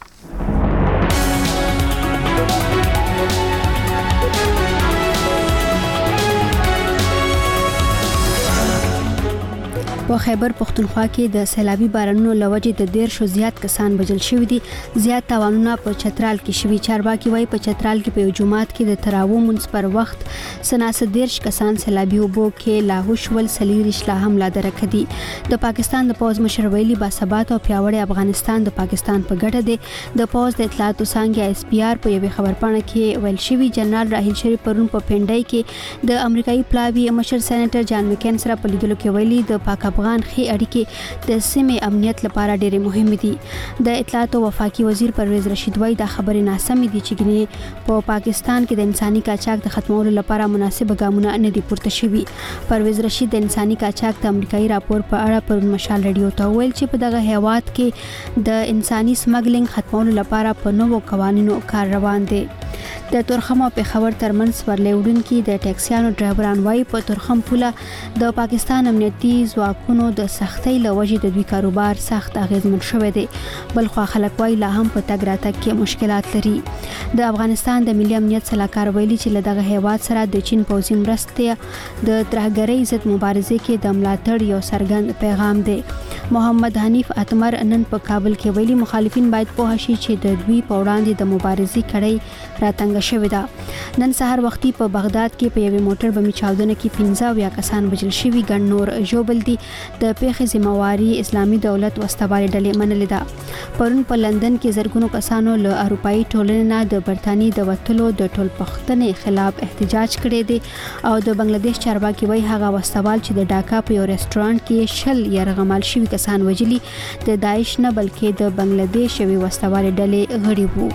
په خیبر پختونخوا کې د سیلابي بارانونو لوجې د ډیر شو زیات کسان بجل شوی دي زیات تاوانونه په چترال کې شوی چارواکي وای په چترال کې په جمعات کې د تراوو منځ پر وخت سناسه دیرش کسان سیلابي وبو کې لاهوش ول سلیریش لا حمله درکدي د پاکستان د پوز مشر ویلي با ثبات او پیاوړی افغانستان د پاکستان په ګډه دی د پوز د اطلاعات څنګه اس پی آر په یوه خبرپاڼه کې ویل شوی جنرال راهیل شریف پرون په پنډای کې د امریکایي پلاوی مشر سېنیټر جان مکین سره په لیدلو کې ویلي د پاک افغان خې اړیکې د سیمې امنیت لپاره ډېرې مهمې دي د اطلاعات او وفاقي وزیر پرویز رشید وای د خبرې ناسمې دي چې ګنې په پاکستان کې د انساني قاچاق د ختمولو لپاره مناسب ګامونه نه دي پورته شوي پرویز رشید د انساني قاچاق د امریکایي راپور په اړه پر مشال رادیو ته ویل چې په دغه هیواد کې د انساني سمګلینګ ختمولو لپاره په نوو قوانینو کار روان دي د تورخم او پیښور ترمنځ ورلېوډن کې د ټیکسیانو ډرایوران وای په تورخم پوله د پاکستان امنیتي ځواکونو د سختۍ لوجې د دوی کاروبار سخت اغیزمن شوی دی بل خو خلک وای لا هم په تګ راتګ کې مشکلات لري د افغانستان د ملي امنیت صلاحکار ویلي چې له دغه هیواد سره د چین پوځي مرستې د ترهګرۍ ضد مبارزې کې د ملاتړ یو څرګند پیغام دی محمد حنیف اتمر نن په کابل کې ویلي مخالفین باید پوه شي چې د دوی په وړاندې د مبارزې کړۍ راتنګ شوی دا نن سهار وختي په بغداد کې په یوه موټر بمي چاودنه کې پنځه یا کسان وژل شوي ګڼ نور ژوبل دي د پیښې ذمہواری اسلامي دولت واستوالې ډلې منلې ده پرون په لندن کې زرګونو کسانو له اروپאי ټولنې نه د برتانی د وټلو د ټول پښتنې خلاف احتجاج کړی دی او د بنگلاديش چارواکي وایي هغه واستوال چې د ډاکا په یو رستورانت کې شل يرغمال شوي کسان وژلي د داعش نه بلکې د بنگلاديش وی واستوالې ډلې غړي وو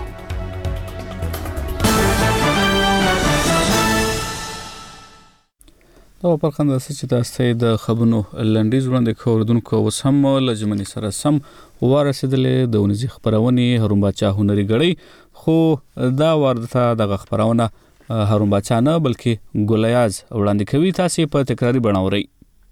او پر خنده چې تاسو د خبرونو لنډیز وړاندې کوردونکو اوس هم لجمنی سره سم ورسېدلې د ونځي خبرونه هارون باچا هنري غړي خو دا ورته د خبرونه هارون باچا نه بلکې ګولیاز وړاندې کوي تاسو په تکراری بڼاوري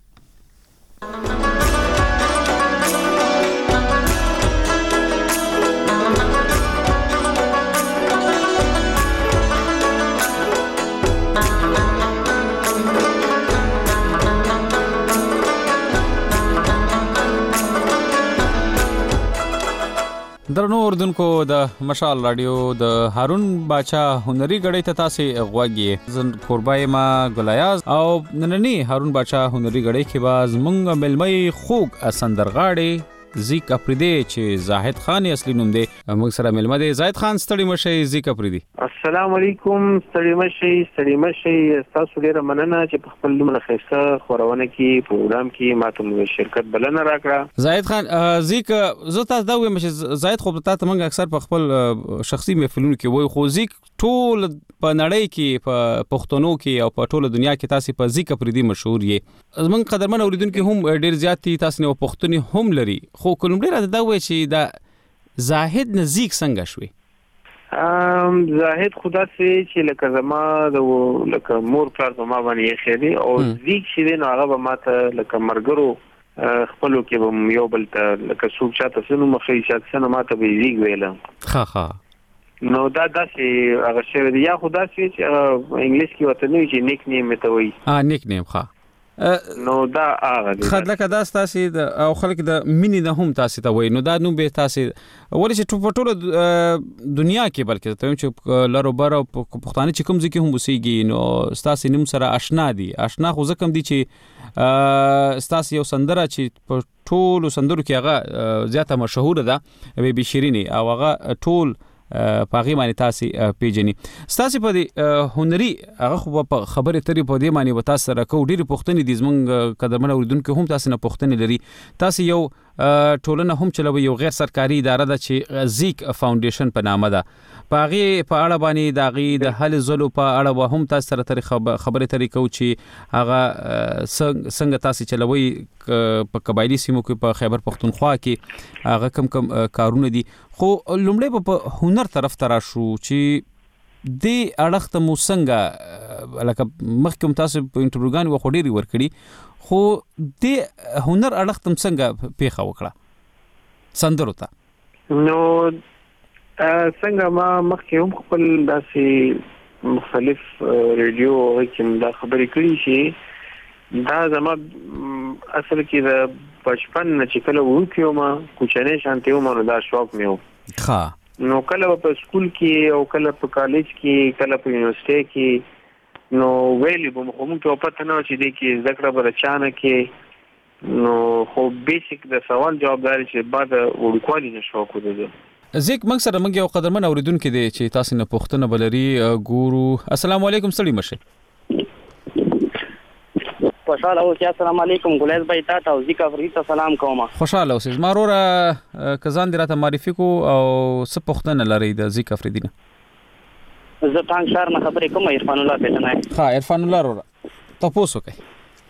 درنو اردوونکو د مشال رادیو د هارون باچا هنري غړي ته تاسو غوږی زن قربای ما ګلیاز او نننی هارون باچا هنري غړي کې باز مونږ ملمي خوګ اسندرغاړي زیک افریدی چې زاهد خان اصلي نوم دی موږ سره ملمه دی زاهد خان ستړي مشي زیک افریدی السلام علیکم ستړي مشي ستړي مشي تاسو ډیره مننه چې په خپل لمن خیسه خورونه کې پروګرام کې ماته شرکت بلنه راکړه زاهد خان زیک زه تاسو دا وایم چې زاهد خو ته موږ اکثر په خپل شخصي محفلونو کې وای خو زیک ټول په نړۍ کې په پښتونو کې او په ټوله دنیا کې تاسو په زیک افریدی مشهور یې زمونږ قدرمن اوریدونکو هم ډیر زیات تاسو نه پښتوني هم لري خو کوم ډیر دا وای چې دا زاهد نزدیک څنګه شوي ام زاهد خدا سي چې لکه زما د لکه مور پلار زما باندې خېدي او زیک شې نه هغه به ماته لکه مرګرو خپلو کې به یو بل ته لکه څوک چاته سنو مخې چاته سنو ماته به زیک ویل ها ها نو دا داسې هغه شی دی یا خدا سي چې انګلیش کې وته نه چې نیک نیم ته وایي ها نیک نیم ښه نو دا هغه دی خدای کدا تاسو او خلک د مینې نه هم تاسو ته وای نو دا نو به تاسو ولې چې په ټوله دنیا کې بلکې ته چې لارو بار او پښتانه چې کوم ځکه هم وسیږي نو تاسو نیم سره آشنا دي آشنا خو ځکه دي چې تاسو یو سندره چې په ټولو سندرو کې هغه زیاته مشهور ده به بشیرینی او هغه ټول پاغي باندې تاسو پیجنې تاسو په دې هنري هغه خو په خبره ترې په دې باندې وتا سره کو ډېری پښتني دي زمونږ قدرمن اوریدونکو هم تاسو نه پښتني لري تاسو یو ټولنه هم چلوي یو غیر سرکاري اداره ده چې زیک فاونډیشن په نامه ده پاغي په اړه باندې داغي د حل زلو په اړه هم تاسو سره تر خبره ترې کو چې هغه څنګه تاسو چلوي په قبایلی سیمو کې په خیبر پختونخوا کې هغه کم کم کارونه دي خو لومړی په هنر طرف ترا شو چې د اړخ ته مو څنګه لکه مخکې تاسو په انټروګان و خوري ورکړي خو د هنر اړخ تم څنګه پیښه وکړه سندرو ته نو څنګه ما مخکې هم خپل داسې مختلف ریډیو کې دا خبرې کړې شي دا زما اصل کې د بچپن نه چې کله وکیو ما کوچنې شانتي ومه نو دا شوق مې و ښه نو کله په سکول کې او کله په کالج کې کله په یونیورسيټي کې نو ویلې به مخ موږ په پته نه چې د کې ذکر به چانه کې نو خو بیسیک د سوال جوابداري چې بعد وړوکوالي نه شوق ودی زیک موږ سره موږ یو قدرمن اوریدونکو دی چې تاسو نه پوښتنه بلري ګورو السلام علیکم ستړي مشه خوشاله اوسئ السلام علیکم ګلیز بھائی تاسو او ذکر فرید سلام کوم خوشاله اوسئ ماروره کزان دراته معرفي کو او څه پوښتنه لري د ذکر فریدینه زه څنګه شهر نه خبرې کوم عرفان الله پېژنه ها عرفان الله وروره تاسو کوي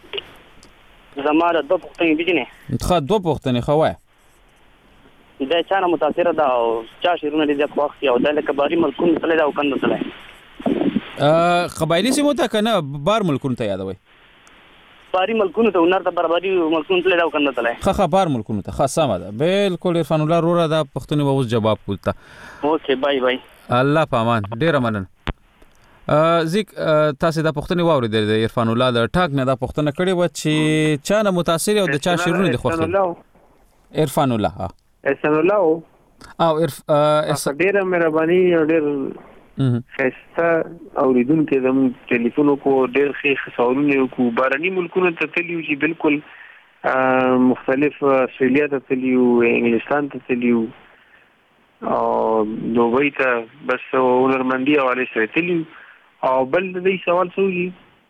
زماره دوه پوښتنې دي نه ښه دوه پوښتنې خوای دا چانه متاثر ده او چا شیرونه دي د خوښ او د کباري ملکون تل دا وکند تل ا قبایلی سیمو ته کنه بار ملکون ته یادوي باری ملکونو ته ونر ته برابرۍ ملکونو ته دا وکند تل ښه ښه بار ملکونو ته ښه سم ده بالکل عرفان الله وروره دا پښتني به اوس جواب کوته اوکے بای بای الله پامان ډیر منن ا زیک تاسو دا پښتني واوري د عرفان الله د ټاک نه دا پښتنه کړي و چې چا نه متاثر او د چا شیرونه دي خوښ عرفان الله ها احسان الله او عرف ډیر مهرباني او ډیر خسته اوریدونکو زموږ ټلیفون کو ډیر ښه سوالونه کو بارني ملکونو ته تلیو چې بالکل مختلف استرالیا ته تلیو انګلستان ته تلیو او دوبۍ ته بس هنرمندي حواله سره تلیو او بل دې سوال سوږي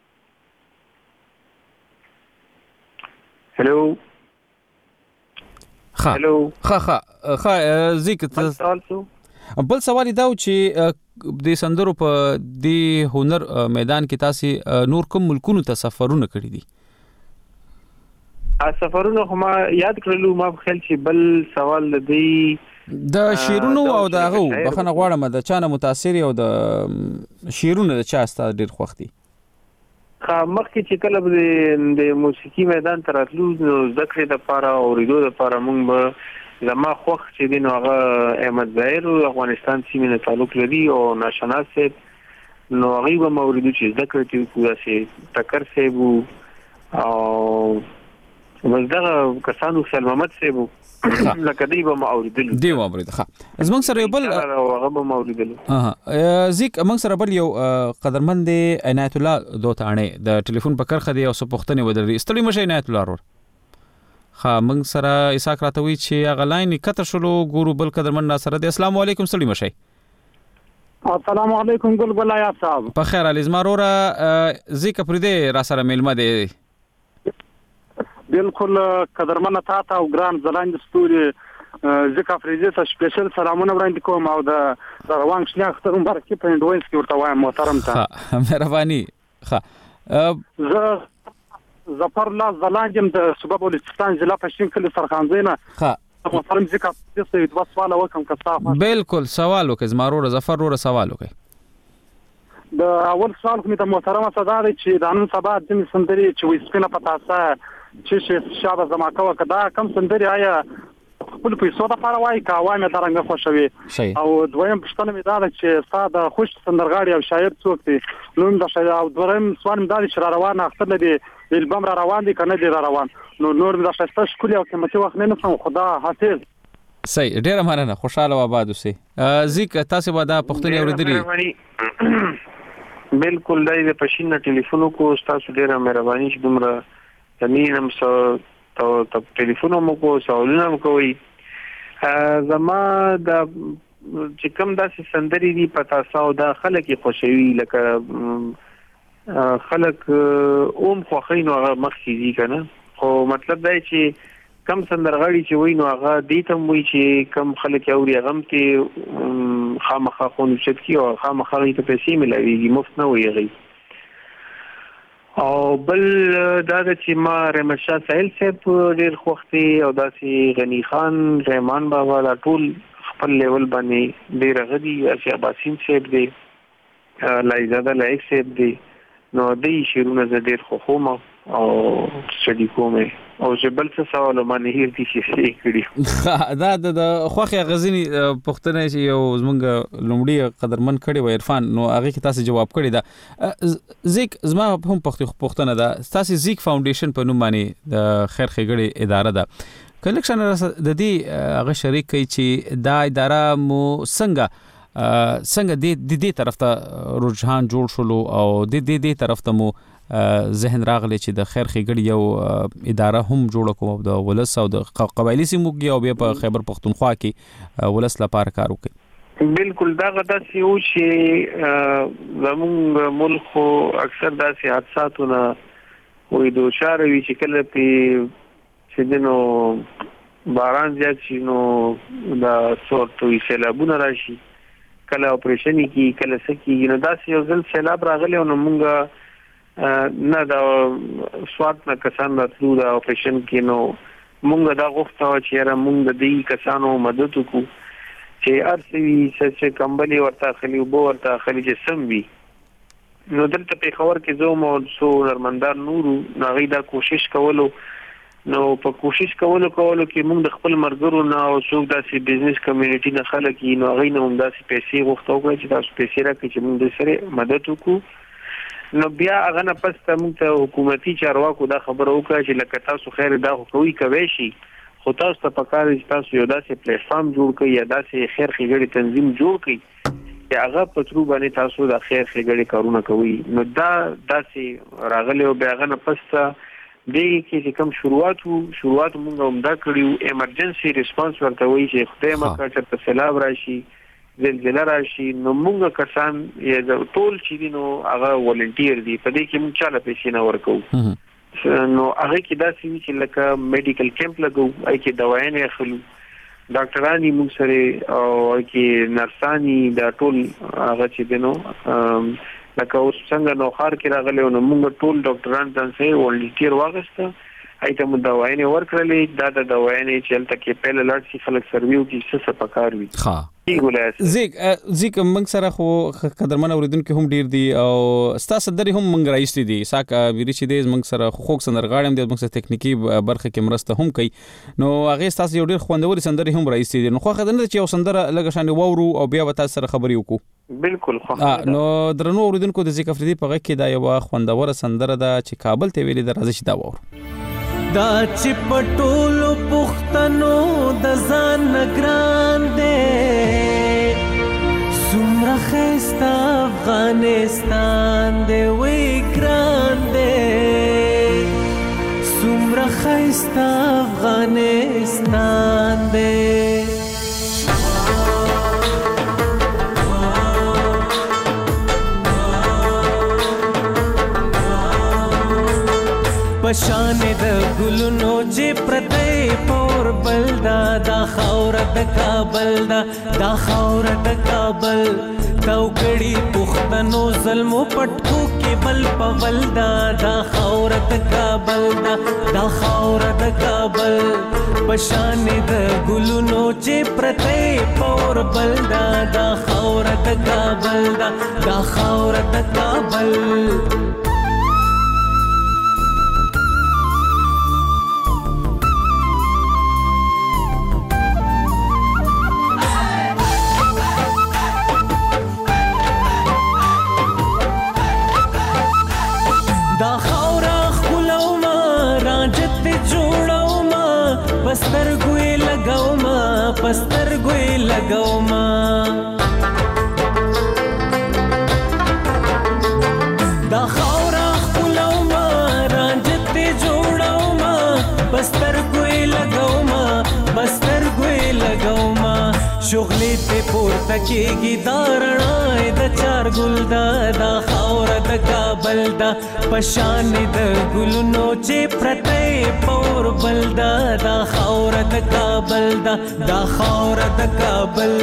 هلو ها ها ها ها زیک سوال سو بل سوال دا چې د سندرو په د هنر میدان کې تاسو نور کوم ملکونو ته سفرونه کړی دي ا سفرونه هم یاد کړلو ما خپل چې بل سوال دی د شیرونو او دغه بخنه غواړم د چانه متاثر او د شیرونو د چا ستاسو ډیر خوښ دي مخکې چې کله د موسیقي میدان ته راتلو نو ذکر د لپاره او ریډیو د لپاره موږ به زما خوښ چې دین هغه احمد ظاهر افغانستان سیمه نه تعلق لري او ناشناس سه نو هغه به موریدو چې ذکر کې پورا سه ټکر سه او مزدغه کسانو سلام محمد سه لکه دی به موریدل دی موریدل ښه زمونږ سره بل هغه به موریدل اه زیک موږ سره بل یو قدرمن دی عنایت الله دوتانه د ټلیفون په کرخه دی او څه پوښتنه ودرې استړي مشه عنایت الله ورور ها موږ سره اساک راتوي چې غلاین کته شلو ګورو بل قدرمن سره د السلام علیکم سړي مشه السلام علیکم ګل بلایا صاحب په خیر علی زمارورا زیک پرده را سره میلمه دی بالکل قدرمن تا تا او ګران زلاند ستوري زیک افریدي ته سپیشل سلامونه وړاندې کوم او د روان شناخت مبارکي په انډوینس کې ورته وایم محترم ته مهرباني ښه زه ظفر الله زلاندم د صوبه بلوچستان ضلع پښتون کلی سرخانزینه ها محترم ذکر د څه د سوال وکم کصافه بالکل سوال وکړ زمارو ظفر ور سوال وکړ د اول سوال کوم د محترم صدر چې د نن سبا د سندري چې وسپینه پتاسه چې شابه زما کوه کدا کم سندري آیا خپل پیسو د لپاره وای کاوامه درنګ خوشوي او دویم پښتنه مې دا چې ساده خوش سندرغاړي او شاعر څوک دي نو د شاعر او دویم سوال مې دا چې روانه اختر لدی البم را روان دي کنه دي را روان نو نور د شسته شکل او قیمتي وخت نه نسم خدا حافظ صحیح ډیره مننه خوشاله و آباد اوسئ زیک تاسو به دا پښتني اوریدلی بالکل دای په پښینه ټلیفون کو تاسو ډیره مهرباني چې دومره تمینم سو ته ته ټلیفون مو کو سوالونه مو کوي زما د چې کوم داسې سندري دي پتا ساو دا خلک خوشوي لکه خلک اوم خوخي نو هغه مخکې دي کنه خو مطلب دا چې کم سندرغاړي چې وای نو هغه دې ته وای چې کم خلک اوري غم ته خامخا خو نشد کی او خامخا ته پیسې ملويږي مفت نه وایي او بل دا چې ما رحمت شاه سهیل صاحب ډیر خوختي او داسې غنی خان رحمان بابا لا ټول خپل لیول باندې ډیر غدي اشیا باسین صاحب دی لایزاده لایق صاحب دی نو دې شیرونه زه ډېر خوښوم او سټډي کوم او چې بل څه سوال باندې هیر دي چې کړی دا د خوخه غزنی پښتنه چې یو زمونږ لومړی قدرمن کړي و عرفان نو هغه کې تاسو جواب کړی دا زیک زما هم پښتنه دا تاسو زیک فاونډیشن په نوم باندې د خیر ښېګړې اداره ده کلیکشن د دې هغه شریک کوي چې دا اداره مو څنګه څنګه د دې طرف ته رجحان جوړ شول او د دې دې طرف ته مو ذهن راغلی چې د خیر ښېګړې یو اداره هم جوړه کوم د ولس او د قبایلی سیمو کې او بیا په خیبر پختونخوا کې ولس لپاره کار وکړي. بالکل دا غدا سی او چې زموږ ملک خو اکثر داسې حادثاتونه وې دوچار وي چې کله په سیدنو باران زیات شي نو دا څورتوي سیلابونه راشي کله اپریشن کی کله سکی نو داسې یو ځل سیلاب راغلی نو موږ نه دا سوات نه کسان راتلو دا اپریشن کې نو مونږ دا غوښتو چې را مونږ د دې کسانو مدد وکړو چې ارسوي چې کمبلي ورته خلی وبو ورته خلی چې سم وي نو دلته په خبر کې زه مو سو نرمندار نورو ناغي دا کوشش کولو نو په کوشش کولو کولو کې مونږ د خپل مرګرو نه او څوک داسې بزنس کمیونټي نه خلک یې نو غي نه مونږ داسې پیسې غوښتو چې تاسو پیسې راکړي چې مونږ د سره مدد وکړو نو بیا هغه نه پس ته موږ ته حکومتي چارواکو دا خبره وکړه چې لکه تاسو خیر دا کوي کوي شي خو تاسو ته پکاره چې تاسو یو داسې پلیټ فارم جوړ کړئ یا داسې خیر ښېګړې تنظیم جوړ کړئ چې هغه په ترو باندې تاسو د خیر ښېګړې کارونه کوي نو دا داسې راغلی او بیا هغه نه پس ته دې کې چې کوم شروعات وو شروعات موږ هم دا کړیو ایمرجنسي ریسپانس ورته وایي چې خدای مکړه چې سیلاب راشي زلزلہ راشي نو موږ کسان یې ټول چې نو هغه ولنټیر دي په دې کې موږ چاله پیسې نه ورکو نو هغه کې دا چې لکه میډیکل کیمپ لګو اې کې دوايانې اخلو ډاکټرانی موږ سره او کې نرسانی دا ټول هغه چې نو لکه اوس څنګه نو خار کې راغلی نو موږ ټول ډاکټران څنګه ولنټیر واغسته ایته مو دوايانې ورکړلې دا د دوايانې چې تل کې پهل لاړ شي خلک سرویو کې څه څه پکار وي ها زیک زیک موږ سره خو قدرمن اوریدونکو هم ډیر دي او ستاسو درې هم موږ راځي دي ساکه ویری چې دې موږ سره خوښ سندرغاړم دي موږ سره ټکنیکی برخه کې مرسته هم کوي نو هغه ستاسو یو ډیر خوندور سندري هم راځي دي نو خو خدانه چې یو سندره لګ شان وورو او بیا به تاسو سره خبري وکړو بالکل خو نو درنو اوریدونکو د زیک افریدي په غږ کې دا یو خوندور سندره ده چې کابل ته ویلي د راځي دا وورو دا چې پټولو پښتنو د ځان نگران دې سمره خسته افغانستان دې وی ګران دې سمره خسته افغانستان دې پشان د ګلونو چې پرته پور بلدا دا خاور د کابل دا دا خاور د کابل توګړي پښتنو ظلمو پټکو کې بل پولدا دا خاور د کابل دا دا خاور د کابل پشان د ګلونو چې پرته پور بلدا دا خاور د کابل دا دا خاور د کابل پستر ګوي لګاو ما پستر ګوي لګاو ما دا خورا خپلو ما رانجت جوړاو ما پستر ګوي لګاو ما پستر ګوي لګاو ما شغلې ته پورته کېږي دارڼای د چار ګل دا دا خاور د کابل دا پشان د ګلونو چې پرته پور بل دا دا خاور د کابل دا دا خاور د کابل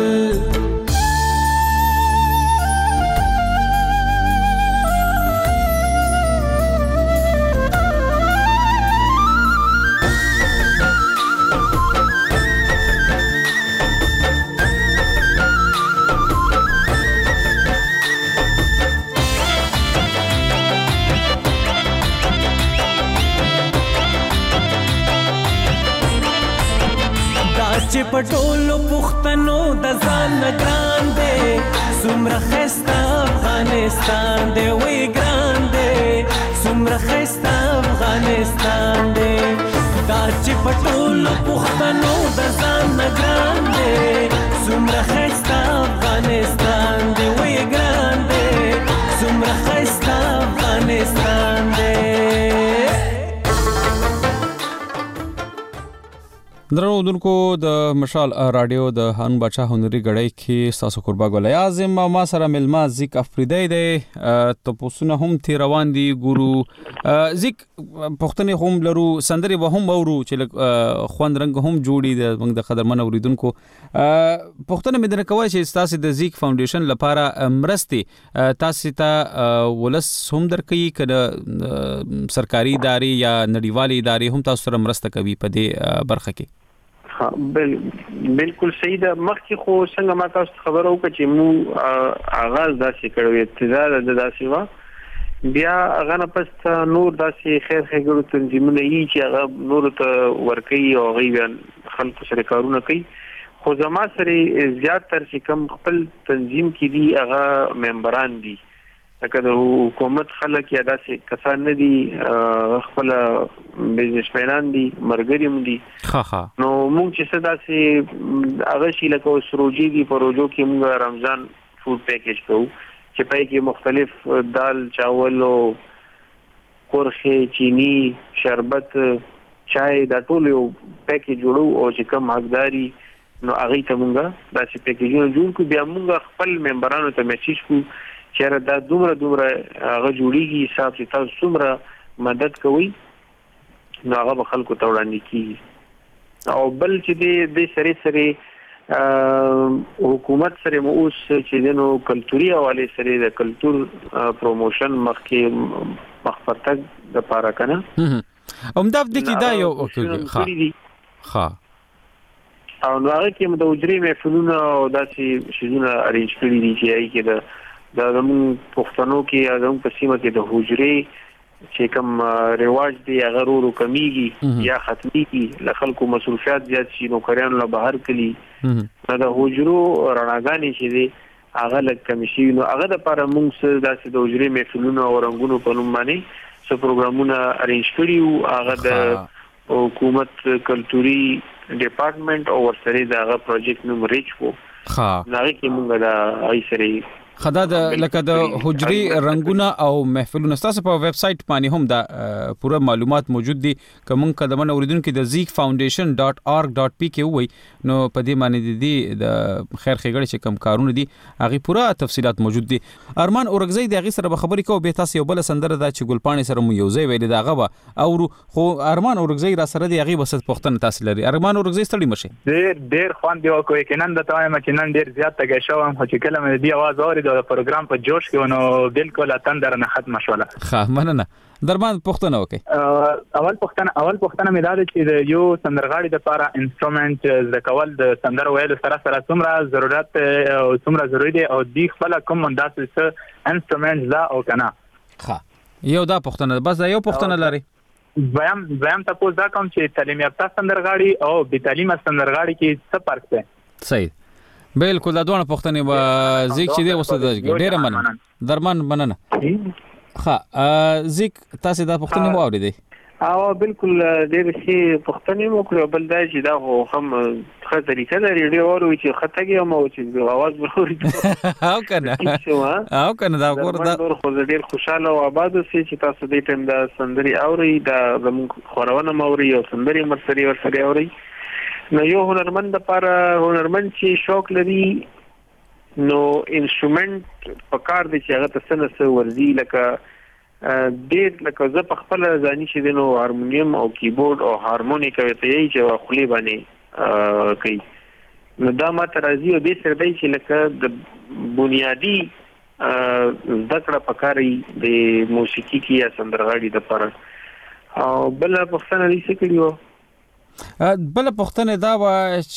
چې پټولو پښتنو د ځان ګران دی سمره خسته افغانستان دی وی ګران دی سمره خسته افغانستان دی دا چې پټولو پښتنو د ځان ګران دی سمره خسته افغانستان دی وی ګران دی سمره خسته افغانستان دی. درنو دونکو د مشال رادیو د هان بچا هنري غړی کې تاسو قربا ګل اعظم ما سره ملما زیک افریدی دی ته پوسونه هم تی روان دي ګورو زیک پښتنې هم لرو سندري به هم اورو چې خوند رنگ هم جوړي د موږ د قدرمن اوریدونکو پښتنه مې درنه کوي چې تاسو د زیک فاونډیشن لپاره مرستي تاسو ته ولس هم درکې کړه سرکاري ادارې یا نړیوالې ادارې هم تاسو سره مرسته کوي په دې برخه کې. بل بالکل صحیح ده. مخکې خو څنګه ما تاسو خبرو وکړه چې مو آغاز داسې کړو ابتدا د داسې وا بیا هغه نه پس نور داسې خیر خیرګړو تنظیمونه یې چې هغه نور ته ورکوي او هغوی خلکو سره کارونه کوي خو زما سره زیات تر چې کوم خپل تنظیم کې دي هغه ممبران دي لکه د حکومت خلک یا داسې کسان نه دي خپل بزنسمنان دي مرګریم دي ها ها نو موږ چې څه داسې هغه شي لکه سروجي دي پروژو کې موږ رمضان فود پیکیج کوو چې پای کې مختلف دال چاول او قرخه چینی شربت چای دا ټول یو پیکیج جوړو او چې کوم حقداري نو هغه ته موږ داسې پیکیجونه جوړ کړو بیا موږ خپل ممبرانو ته میسج کوو چیرې دا دومره دومره هغه جوړیږي حساب چې تاسو څومره مدد کوئ نو هغه به خلکو ته وړاندې کیږي او بل چې د سری سری حکومت سره مو اوس چې دنو کلتوري حواله سره د کلچر پروموشن مخکې مخفرتک د پاره کنه همدا د کې دا یو ښه ها او نو هغه کې د وجري محفلونه او داسې شیزونه ارینج کړی دي چې هي کې د دا زمون پښتنو کې زمون په سیمه کې د حجرې چې کوم رواج دی هغه ورو کمیږي یا ختميږي ل خلکو مصروفیات زیات شي نو کریانو له بهر کلی دا د حجرو رڼاګانی چې دی هغه لکه کمیشي نو هغه د لپاره موږ سره داسې د حجرې محفلونو او رنگونو په نوم باندې څو پروګرامونه ارینج کړیو هغه د حکومت کلتوري ډپارټمنټ او ورسره دا هغه پروجیکټ نوم ریچ وو ها هغه کې موږ دا ایسري خدا د لکه د حجري رنگونه او محفلونه تاسو په ویب سټ باندې هم دا پوره معلومات موجود دي کوم قدمونه اوریدونکو د زیک فاونډیشن ډاٹ org ډاٹ پی کې وای نو په دې باندې دي د خیر خیګړې چې کم کارونه دي هغه پوره تفصيلات موجود دي. ارمان اورګزی د هغه سره به خبرې کوو به تاسو یو بل سندره دا چې ګلپانی سره مو یو ځای ویل دا غو او خو ارمان اورګزی را سره دی هغه بس پښتنه تاسو لري. ارمان اورګزی ستړي مشه ډیر ډیر خوان دی او کوي کنن د تایم چې نن ډیر زیات تګ شوم خو چې کله مې دی आवाज اورید د پروګرام په جوش کې نو بالکل اتندر نه ختم شوله. ښه مننه. درمان پښتنه وکي اول پښتنه اول پښتنه مې دا چې یو سندرغاړي د لپاره انسټرومنت د کول د سندر ویلو سره سره څومره ضرورت او څومره ضروري دی او دی خپل کوم انداز څه انسټرومنت لا او کنه. ښه یو دا پښتنه بس دا یو پښتنه لري. زم زم تاسو دا کوم چې تعلیم یافته سندرغاړي او بې تعلیمه سندرغاړي کې څه فرق دی؟ صحیح بالکل دا دوه پښتنې و زیک چې دی وسته ډیره مننه. درمان مننه. ښه زیک تاسو دا پښتنې و اورېدې؟ او بالکل ډېر شي پښتنې مو کړو بل دا چې دا هم ښه طریقه ده ریډیو اورو چې خطګي مو چې आवाज وروري او کنه او کنه دا ګور دا خو ډېر خوشاله او آباد سي چې تاسو دې ټیم دا سندري اوري دا زموږ خورونه موري او سندري مرسري ورسره اوري نو یو هنرمند لپاره هنرمند چې شوق لري نو انسټرومنت پکار دی چې هغه تاسو نه ورزي لکه ډېر لکه زه په خپل ځاني چې دینو هارمونیم او کیبورډ او هارمونیکا ته یې چې خولي باندې کوي نو دا ما ترازی او دې سره دی چې لکه د بنیادی ذکر پکاري د موسیقي کې یا سندرغاړي د لپاره او بل په څنګه دې څه کړیو بل پښتنه دا و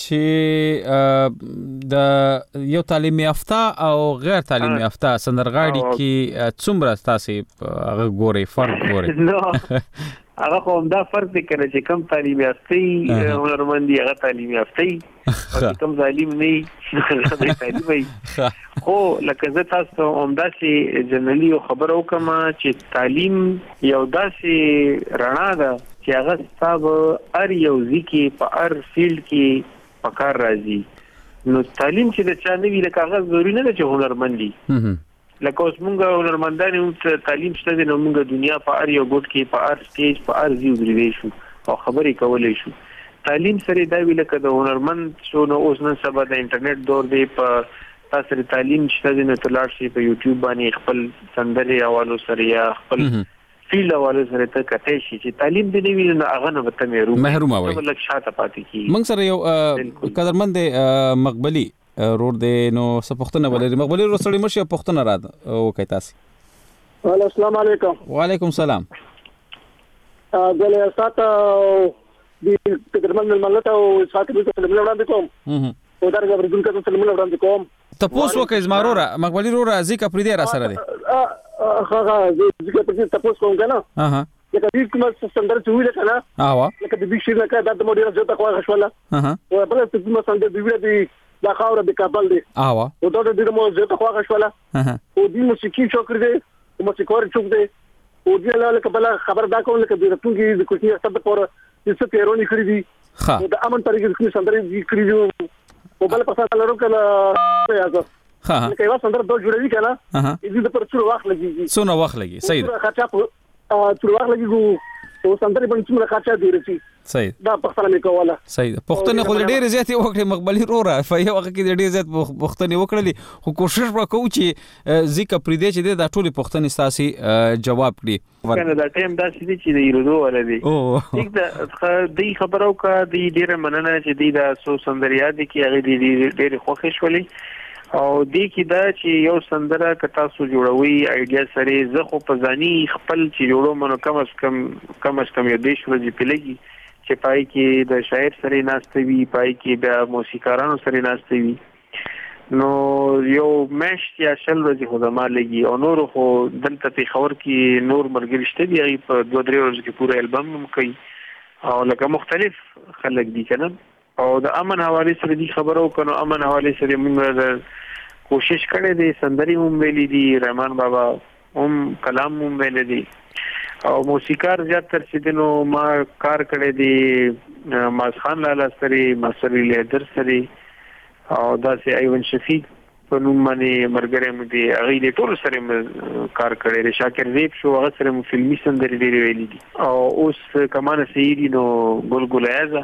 چې د یو تعلیم یافته او غیر تعلیم یافته سندرغاړي کې څومره تاسو هغه ګوري فرق ګوري هغه خو دا فرق دی کنه چې کم تعلیم یافته هنرمندي هغه تعلیم یافته او کم ظالم نه هغه تعلیم وي خو لکه زه تاسو عمده سي جنرالي خبر وکم چې تعلیم یو داسې رڼا ده چې هغه ستاسو ار یو ځکه په ار فیلډ کې پکار راځي نو تعلیم چې د چا نه وی لکه هغه ضروري نه ده چې هنرمندي لکه اوس مونږه هنرمندان یو تعلیم شته نو مونږه دنیا په ار یو ګوټ کې په ار سټیج په ار زیو درې شو او خبرې کولې شو تعلیم سره دا وی لکه د هنرمند شو نو اوس نن سبا د انټرنیټ دور دی په تاسو تعلیم شته نو تلار شي په یوټیوب باندې خپل سندري حوالو سره یا خپل فیل حوالو سره ته کته شي چې تعلیم دې نه ویل نه هغه نه وته محروم محروم وي بلک شاته پاتې کی موږ سره یو قدرمند مقبلي رور دې نو سپختنه ولري مقبلي رور سره مرشي پختنه را او کوي تاسو السلام علیکم وعلیکم السلام غله ساته دې قدرمند ملت او ساته دې سلام وړاندې کوم او دا غوړون کته سلام وړاندې کوم تاسو وکه زمارورا مقبلي رور ازي کا پریدي را سره دي هغه ځکه چې تاسو کوم کنه اها لکه دې کوم سندر چوي لکه اوا لکه دې شي لکه د مدیر زړه خو غشوله اها او بل څه کوم سندر دی ویډیو د خاور د کابل دی اوا او دا د مو زړه خو غشوله اها او دې موسیقي چوکر دی او موسیقار چوک دی او دې له کبل خبر دا کوم لکه د راتونکي د کوچنی سبب پر څه پیرونی کړی دی ها د امن طریقې کې سندر دی کړی دی او بل په تاسو لرو کله یاځه ها لکه یو سندر دوه جوړوي کنه اها دې د پر څو وخت لګي څونه وخت لګي صحیح ده خاطر ا څو وخت لګي او سندر باندې څومره خاطر دی رسي صحیح دا پښتنه مې کوله صحیح ده پښتنه خو ډېر زیات وکړي مقبلي روره فیا وخت کې ډېر زیات پښتنه وکړلې خو کوشش وکړو چې ځکه پرې دې چې د ټولي پښتني ساسي جواب کړي کنه دا ټیم دا چې چې د یورو ولدي یک دا د خبرو کا د ډېر مننه چې د سو سندریاد کې هغه د ډېر خوښ شولې او دې کې دا چې یو سندره ک تاسو جوړوي ایډیا سره زه خو په ځاني خپل چې جوړو منو کم از کم کم از کم یو دیش ورځې پليږي چې پای کې د شاعر سره ناستوي پای کې د موسیقارانو سره ناستوي نو یو مش یا شل ورځې خو زما لګي او نور خو دلته په خبر کې نور مرګ شته دی په دوه درې ورځې کې پوره البم هم کوي او لکه مختلف خلک دي کنه او د امن حواله سره دي خبرو کنو امن حواله سره موږ کوشش کړې دي سندري هم ویلي دي رحمان بابا هم کلام هم ویلي دي او موسیقار زیات تر چې نو ما کار کړې دي ماز خان لالا سره مسری لیدر سره او داسې ایون شفیق په نوم باندې مرګره مې دي هغه دې ټول سره کار کړی دی شاکر زیب شو هغه سره مو فلمي سندري ډېری ویلي دي او اوس کمانه سیری نو ګلګل ایزا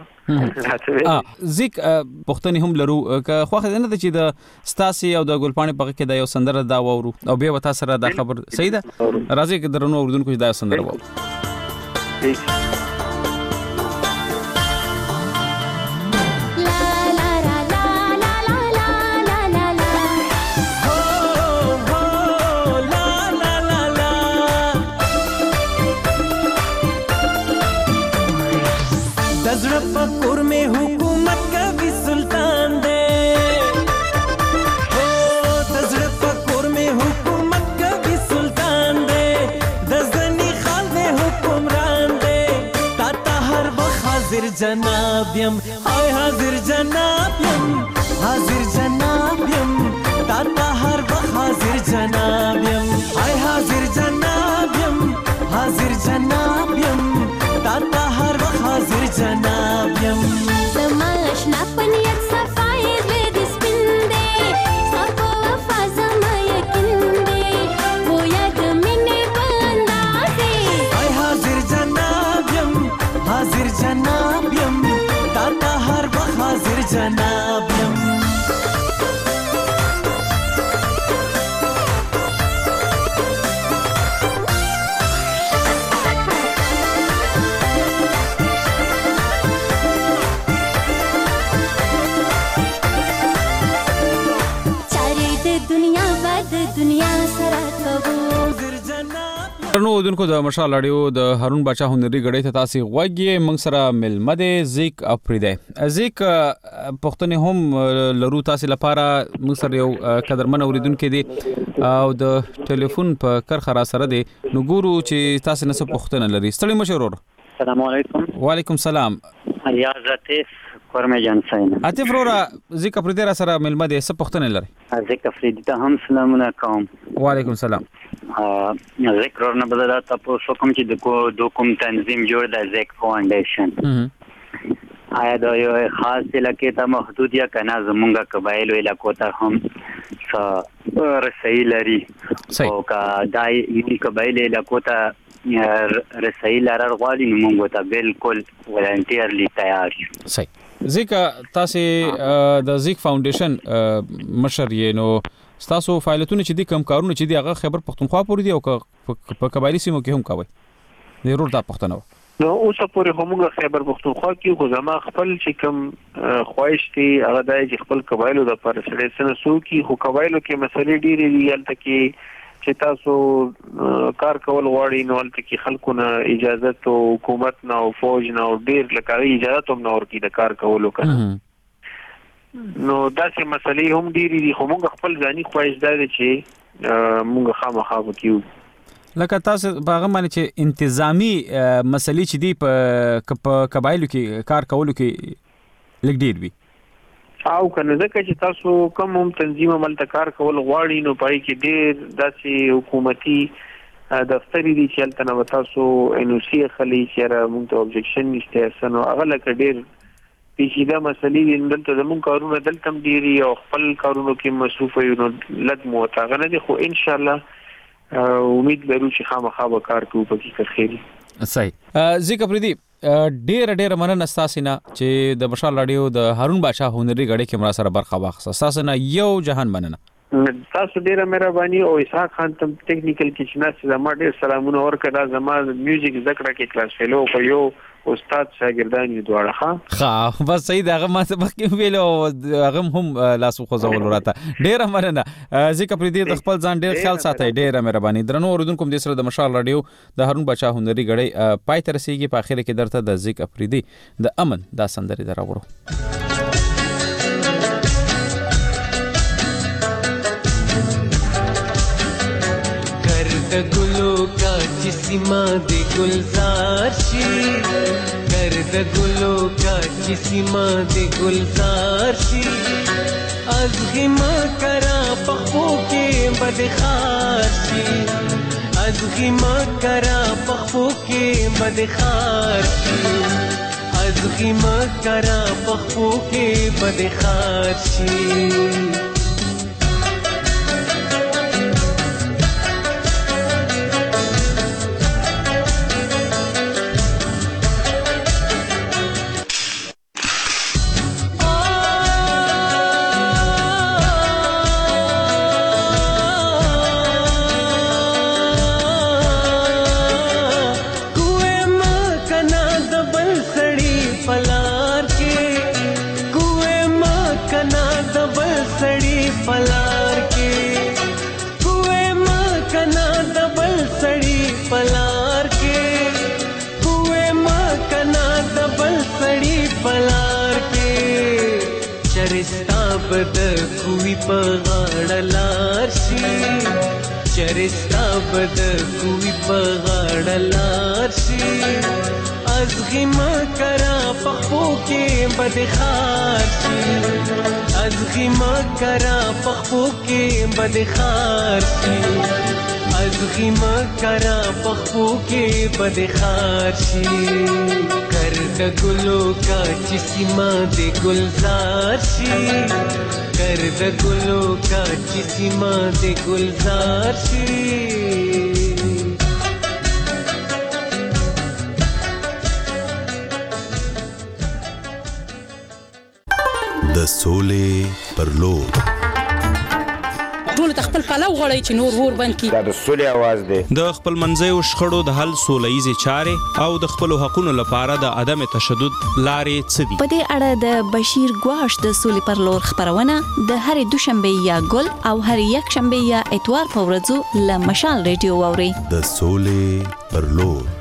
ا زیک پښتني هم لرو که خوخه نه د چې د ستاسي او د ګلپانې په کې د یو سندره دا وورو او بیا وتا سره دا خبر صحیح ده راځي کې درنو اردوونکو دا سندره وو पकुर में हुकूमत कभी सुल्तान दे हो तजर पकुर में हुकूमत कभी सुल्तान दे दजनी खाल दे हुक्मरान दे ताता हर वक्त हाजिर जनाबियम हाय हाजिर जनाबियम हाजिर जनाबियम ताता हर वक्त हाजिर जनाबियम हाय हाजिर जनाबियम हाजिर जनाबियम ताता हर वक्त हाजिर जनाबियम समाश ना पनियत सफाई दे स्पिंदे सब वफा जमा यकीन दे वो याद मिने बंदा दे हाय हाजिर जनाबियम हाजिर जनाबियम ताता हर वक्त हाजिर जनाबियम درنو دونکو د مشال اړیو د هارون بچا هنري غړې ته تاسو غوږی موږ سره ملمده زیک افریده زیک پښتنه هم لرو تاسو لپاره موږ سره یو قدرمن اوریدونکو دي او د ټلیفون په کرخه را سره دي نو ګورو چې تاسو نه څه پښتنه لري ستړي مشرور السلام علیکم وعلیکم السلام یا عاطف کورمه جان ساين عاطف رورا زیک افریده را سره ملمده څه پښتنه لري زیک افریده ته هم سلامونه کوم وعلیکم السلام ا ذکر نه بدل تاسو کوم چې د دو کوم تنظیم جوړ د زیک فاونډیشن آیا دا یو خاص علاقې ته محدود یا کنه زمونږه قبایلو علاقو ته هم څه رسایي لري او کا دای یو قبایل علاقو ته رسایي لرر غواړي نو موږ ته بالکل ولنټیرلی تیار یو صحیح زیکا تاسو د زیک فاونډیشن مشر یې نو تاسو فعالیتونه چې دي کم کارونه چې دي هغه خبر پښتونخوا پورې دي او په قبایلی سیمو کې هم کوي ضرور دا پښتنو نو اوس پورې همغه خبر پښتونخوا کې خو زما خپل چې کم خواهش دي هغه د خپل قبایلو د پر سره سره سو کې خو قبایلو کې مسلې ډېرې دي البته کې چې تاسو کار کول غواړي نو البته کې خلکو نه اجازه او حکومت نه او فوج نه او ډېر لکه اجازه هم نه ورکړي د کار کولو کنه نو داسې مسلې هم ډېرې دي خو موږ خپل ځاني خواهش دی چې موږ خامخا وکړو لکه تاسو باغه معنی چې انتظامی مسلې چې دی په قبایلو کې کار کولو کې لګ ډېر وي او کنه ځکه چې تاسو کوم هم تنظیم عمل ته کار کول غواړي نو پای کې ډېر داسې حکومتي دفتر دي چې تل نه تاسو انو سی خلی چې را موږ ته اوبجیکشن نشته اسنو هغه لکه ډېر پیچیده مسلې دي دلته زموږ کارونه دلته هم ډېری او خپل کارونو کې مصروف یو نو لږ موتاغه نه دي خو ان شاء الله امید لرو چې خامخا به کار کوو په کې خیری صحیح زیک افریدي ډېر ډېر مننه تاسو نه چې د مشال اړیو د هارون بچا هنري غړې کې مرا سره برخه واخصه تاسو نه یو جهان مننه تاسو ډیره مهرباني او اسحاق خان تم ټیکنیکل کچناس زما ډیر سلامونه ورکړه زما میوزیک ذکر کې کلاس فیلو خو یو استاد شاګردان یې دواړه ها ها بس صحیح دغه ما څه مخکې ویلو هغه هم لاسو خو زول راته ډیره مننه ځکه پر دې د خپل ځان ډیر خیال ساتي ډیره مهرباني درنو اوریدونکو د سره د مشال رادیو د هارون بچا هنري غړې پای تر رسیدي په اخر کې درته د ذکر افریدي د امن دا سندري دراوړو د ګلو کا چسما د گلزار شي کر د ګلو کا چسما د گلزار شي از غما کرا پخو کې بدخار شي از غما کرا پخو کې بدخار شي از غما کرا پخو کې بدخار شي بد کوی په غاړه لار شي چرستا بد کوی په غاړه لار شي از غما کرا پخو کې بدخار شي از غما کرا پخو کې بدخار شي از غما کرا پخو کې بدخار شي کر د ګلو کا چسما د گلزار شي کر د ګلو کا چسما د گلزار شي د سولې پر لور ټول د خپل پلو غړي چې نور ور بند کی دا د سولې आवाज دی د خپل منځیو شخړو د حل سولهیزې چارې او د خپل حقوقو لپاره د عدم تشدد لارې څه دي. په دې اړه د بشیر ګواش د سولې پر لور خبرونه د هرې دوشنبه یا ګل او هر یک شنبه یا اتوار په ورځو له مشال ریډیو اوري. د سولې پر لور